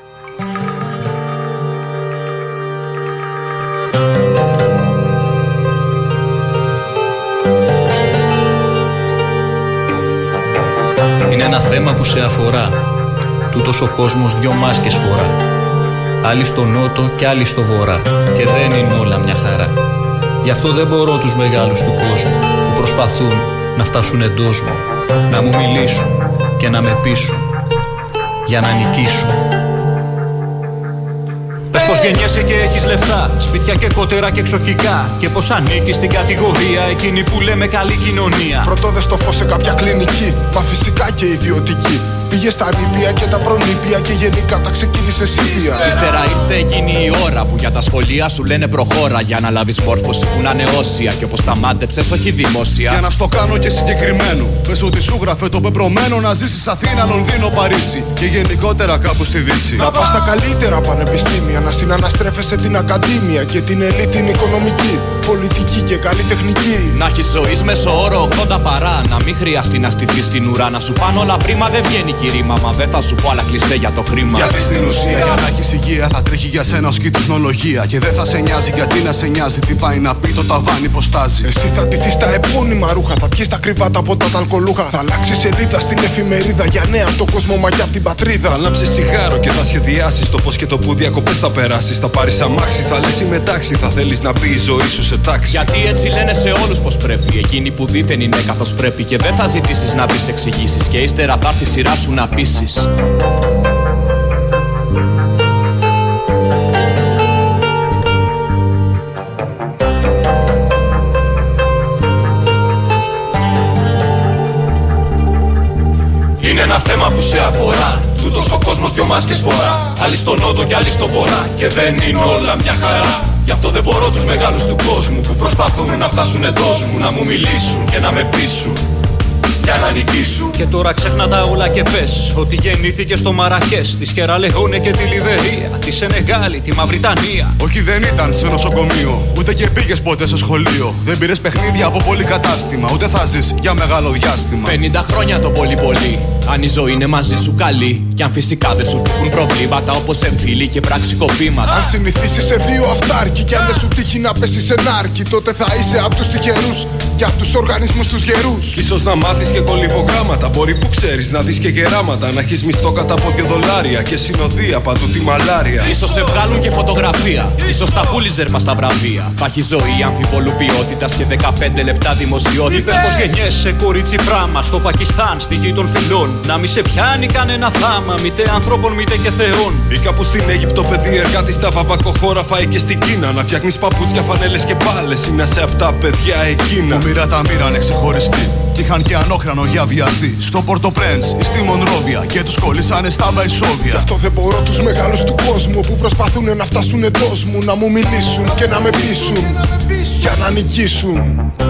Είναι ένα θέμα που σε αφορά. Τούτος ο κόσμος δυο μάσκες φορά. Άλλοι στο νότο και άλλοι στο βορρά. Και δεν είναι όλα μια χαρά. Γι' αυτό δεν μπορώ τους μεγάλους του κόσμου που προσπαθούν να φτάσουν εντός μου, να μου μιλήσουν και να με πείσουν για να νικήσουν. Πες πως γεννιέσαι και έχεις λεφτά, σπίτια και κότερα και εξοχικά. Και πως ανήκεις στην κατηγορία εκείνη που λέμε καλή κοινωνία. Πρώτο δες το φως σε κάποια κλινική, μα φυσικά και ιδιωτική. Πήγε στα νήπια και τα προνήπια και γενικά τα ξεκίνησε ήπια. Ύστερα ήρθε εκείνη η ώρα που για τα σχολεία σου λένε προχώρα. Για να λάβεις μόρφωση που να είναι όσια και όπως τα μάντεψες όχι δημόσια. Για να στο κάνω και συγκεκριμένο, πες ότι σου γράφε το πεπρωμένο να ζήσεις Αθήνα, Λονδίνο, Παρίσι και γενικότερα κάπου στη Δύση. Να πας στα καλύτερα πανεπιστήμια, να συναναστρέφεσαι την ακαδήμια και την ελίτ την οικονομική, πολιτική και καλλιτεχνική. Να έχεις ζωής μέσω όρο ογδόντα παρά, να μην χρειαστεί να στηθείς στην ουρά. Να σου πάνε όλα πρίμα δεν βγαίνει Νίκη ρήμα. Μα δεν θα σου πω άλλα κλισέ για το χρήμα. Γιατί στην ουσία για να έχεις υγεία θα τρέχει για σένα ως και η τεχνολογία. Και δεν θα σε νοιάζει γιατί να σε νοιάζει. Τι πάει να πει το ταβάνι πως τάζει. Εσύ θα ντυθείς τα επώνυμα ρούχα. Θα πιεις τα κρυβάτα από τα ταλκολούχα. Θα αλλάξεις σελίδα στην εφημερίδα για νέα από τον κόσμο μα και από την πατρίδα. Θα λάμψεις τσιγάρο και θα σχεδιάσεις το πώς και το που διακοπές θα περάσεις. Θα πάρεις αμάξι, θα λες είμαι τάξη. Θα θέλεις να μπει η ζωή σου σε τάξη. Γιατί έτσι λένε σε όλους πως πρέπει. Εκείνοι που δήθεν είναι καθώς πρέπει. Και δεν θα ζητήσεις να βρεις εξηγήσεις. Και ύστερα θα έρθει η σειρά σου να πείσεις. Είναι ένα θέμα που σε αφορά. Τούτος ο κόσμος δυο μάσκες φορά. Άλλοι στο νότο και άλλοι στο βορρά. Και δεν είναι όλα μια χαρά. Γι' αυτό δεν μπορώ τους μεγάλους του κόσμου που προσπαθούν να φτάσουν εντός μου. Να μου μιλήσουν και να με πείσουν για να νικήσουν. Και τώρα ξέχνα τα όλα και πες ότι γεννήθηκε στο Μαρακές, τη Σιεραλεόνε και τη Λιβερία, τη Σενεγάλη, τη Μαυριτανία. Όχι, δεν ήταν σε νοσοκομείο, ούτε και πήγες ποτέ στο σχολείο. Δεν πήρες παιχνίδια από πολύ κατάστημα, ούτε θα ζεις για μεγάλο διάστημα. πενήντα χρόνια το πολύ πολύ. Αν η ζωή είναι μαζί σου καλή. Κι αν φυσικά δεν σου τύχουν προβλήματα όπως εμφύλοι και πραξικοπήματα. Αν συνηθίσεις σε δύο αυτάρκη κι αν δεν σου τύχει να πέσεις σε νάρκη, τότε θα είσαι από τους τυχερούς και από τους οργανισμούς τους γερούς. Ίσως να μάθεις και κολυβογράμματα. Μπορεί που ξέρεις να δεις και γεράματα. Να έχεις μισθό κατά από και δολάρια και συνοδεία παντού τη μαλάρια. Ίσως σε βγάλουν και φωτογραφία. Ίσως τα πούλιζερ μας τα βραβεία. Θα έχει ζωή αμφιβολού ποιότητας και δεκαπέντε λεπτά δημοσιότητα. Είπες πως γεννιέσαι κορίτσι πράμα στο Πακιστάν, στη γη των φυλών. Να μη σε πιάνει κανένα θάμα, μήτε ανθρώπων μήτε και θεών. Ή κάπου στην Αίγυπτο παιδί εργάτη στα βαβακοχώρα φάει και στην Κίνα. Να φτιάχνεις παπούτσια, φανέλες και μπάλες. Είμαι σε απ' τα παιδιά εκείνα. Που μοίρα τα μοίρανε ξεχωριστή. Κι είχαν και ανόχρανο για βιαστή. Στο Πορτοπρέντς ή στη Μονρόβια. Και τους κολλήσανε στα Βαϊσόβια. Γι' αυτό δεν μπορώ τους μεγάλους του κόσμου που προσπαθούν να φτάσουν εντός μου. Να μου μιλήσουν και να με πείσουν για να νικήσουν.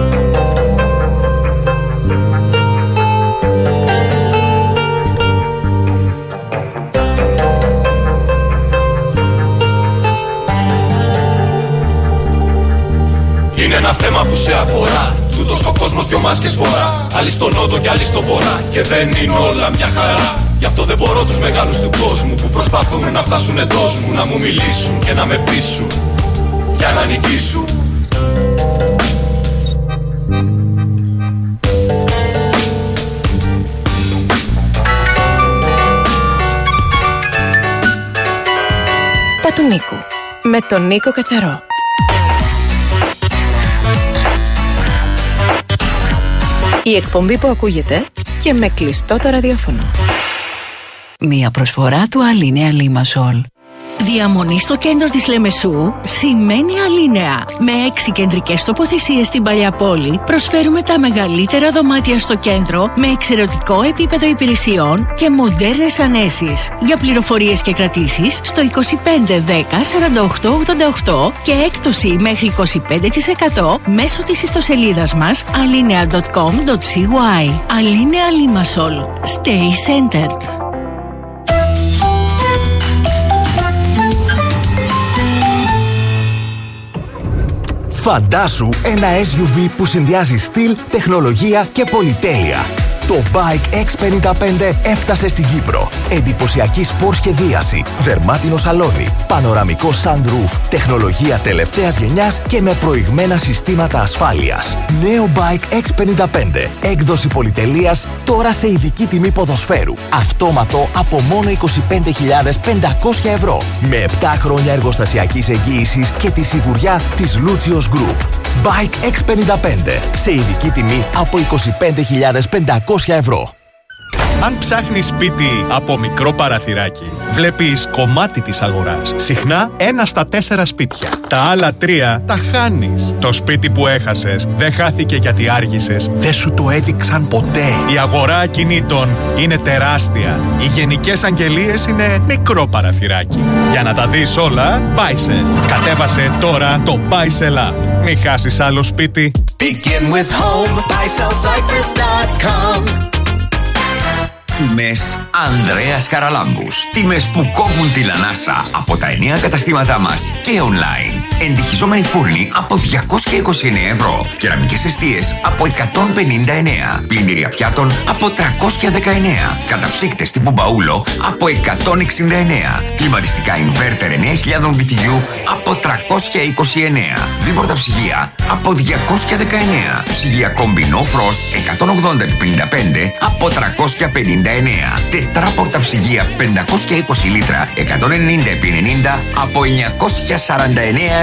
Είναι ένα θέμα που σε αφορά. Τούτος ο κόσμος δυο μάσκες φορά. Άλλοι στο νότο και άλλοι στο βορρά. Και δεν είναι όλα μια χαρά. Γι' αυτό δεν μπορώ τους μεγάλους του κόσμου που προσπαθούν να φτάσουν εντός μου. Να μου μιλήσουν και να με πείσουν για να νικήσουν. Τα του Νίκου με τον Νίκο Κατσαρό. Η εκπομπή που ακούγεται και με κλειστό το ραδιόφωνο. Μία προσφορά του Αλίνεα Λίμασολ. Διαμονή στο κέντρο της Λεμεσού σημαίνει Αλίνεα. Με έξι κεντρικές τοποθεσίες στην Παλιά Πόλη προσφέρουμε τα μεγαλύτερα δωμάτια στο κέντρο με εξαιρετικό επίπεδο υπηρεσιών και μοντέρνες ανέσεις. Για πληροφορίες και κρατήσεις στο είκοσι πέντε δέκα σαράντα οκτώ ογδόντα οκτώ και έκπτωση μέχρι είκοσι πέντε τοις εκατό μέσω της ιστοσελίδας μας alinea τελεία com τελεία cy. Αλίνεα Limassol. Stay centered. Φαντάσου ένα ες γιου βι που συνδυάζει στυλ, τεχνολογία και πολυτέλεια. Το Bike εξ πενήντα πέντε έφτασε στην Κύπρο. Εντυπωσιακή σπορ σχεδίαση, δερμάτινο σαλόνι, πανοραμικό sunroof, τεχνολογία τελευταίας γενιάς και με προηγμένα συστήματα ασφάλειας. Νέο Bike εξ πενήντα πέντε, έκδοση πολυτελείας, τώρα σε ειδική τιμή ποδοσφαίρου. Αυτόματο από μόνο είκοσι πέντε χιλιάδες πεντακόσια ευρώ. Με επτά χρόνια εργοστασιακής εγγύησης και τη σιγουριά της Lucios Group. Bike εξ πενήντα πέντε, σε ειδική τιμή από είκοσι πέντε χιλιάδες πεντακόσια ευρώ. Αν ψάχνεις σπίτι από μικρό παραθυράκι, βλέπεις κομμάτι της αγοράς. Συχνά ένα στα τέσσερα σπίτια. Τα άλλα τρία τα χάνεις. Το σπίτι που έχασες δεν χάθηκε γιατί άργησες. Δεν σου το έδειξαν ποτέ. Η αγορά ακινήτων είναι τεράστια. Οι γενικές αγγελίες είναι μικρό παραθυράκι. Για να τα δεις όλα, Buysell. Κατέβασε τώρα το Buysell App. Μην χάσεις άλλο σπίτι. Begin with home, buy sell cyprus dot com. Τιμές Ανδρέας Χαραλάμπους. Τιμές που κόβουν τη λανάσα από τα εννέα καταστήματά μας και online. Εντυχιζόμενοι φούρνοι από διακόσια είκοσι εννέα ευρώ. Κεραμικές εστίες από εκατόν πενήντα εννέα. Πλυντήρια πιάτων από τριακόσια δεκαεννέα. Καταψύκτες τύπου μπαούλο από εκατόν εξήντα εννέα. Κλιματιστικά inverter εννέα χιλιάδες μπι τι γιου από τριακόσια είκοσι εννέα. Δίπορτα ψυγεία από διακόσια δεκαεννέα. Ψυγεία Combi No Frost εκατόν ογδόντα επί πενήντα πέντε από τριακόσια πενήντα εννέα. Τετράπορτα ψυγεία πεντακόσια είκοσι λίτρα εκατόν ενενήντα επί ενενήντα από εννιακόσια σαράντα εννέα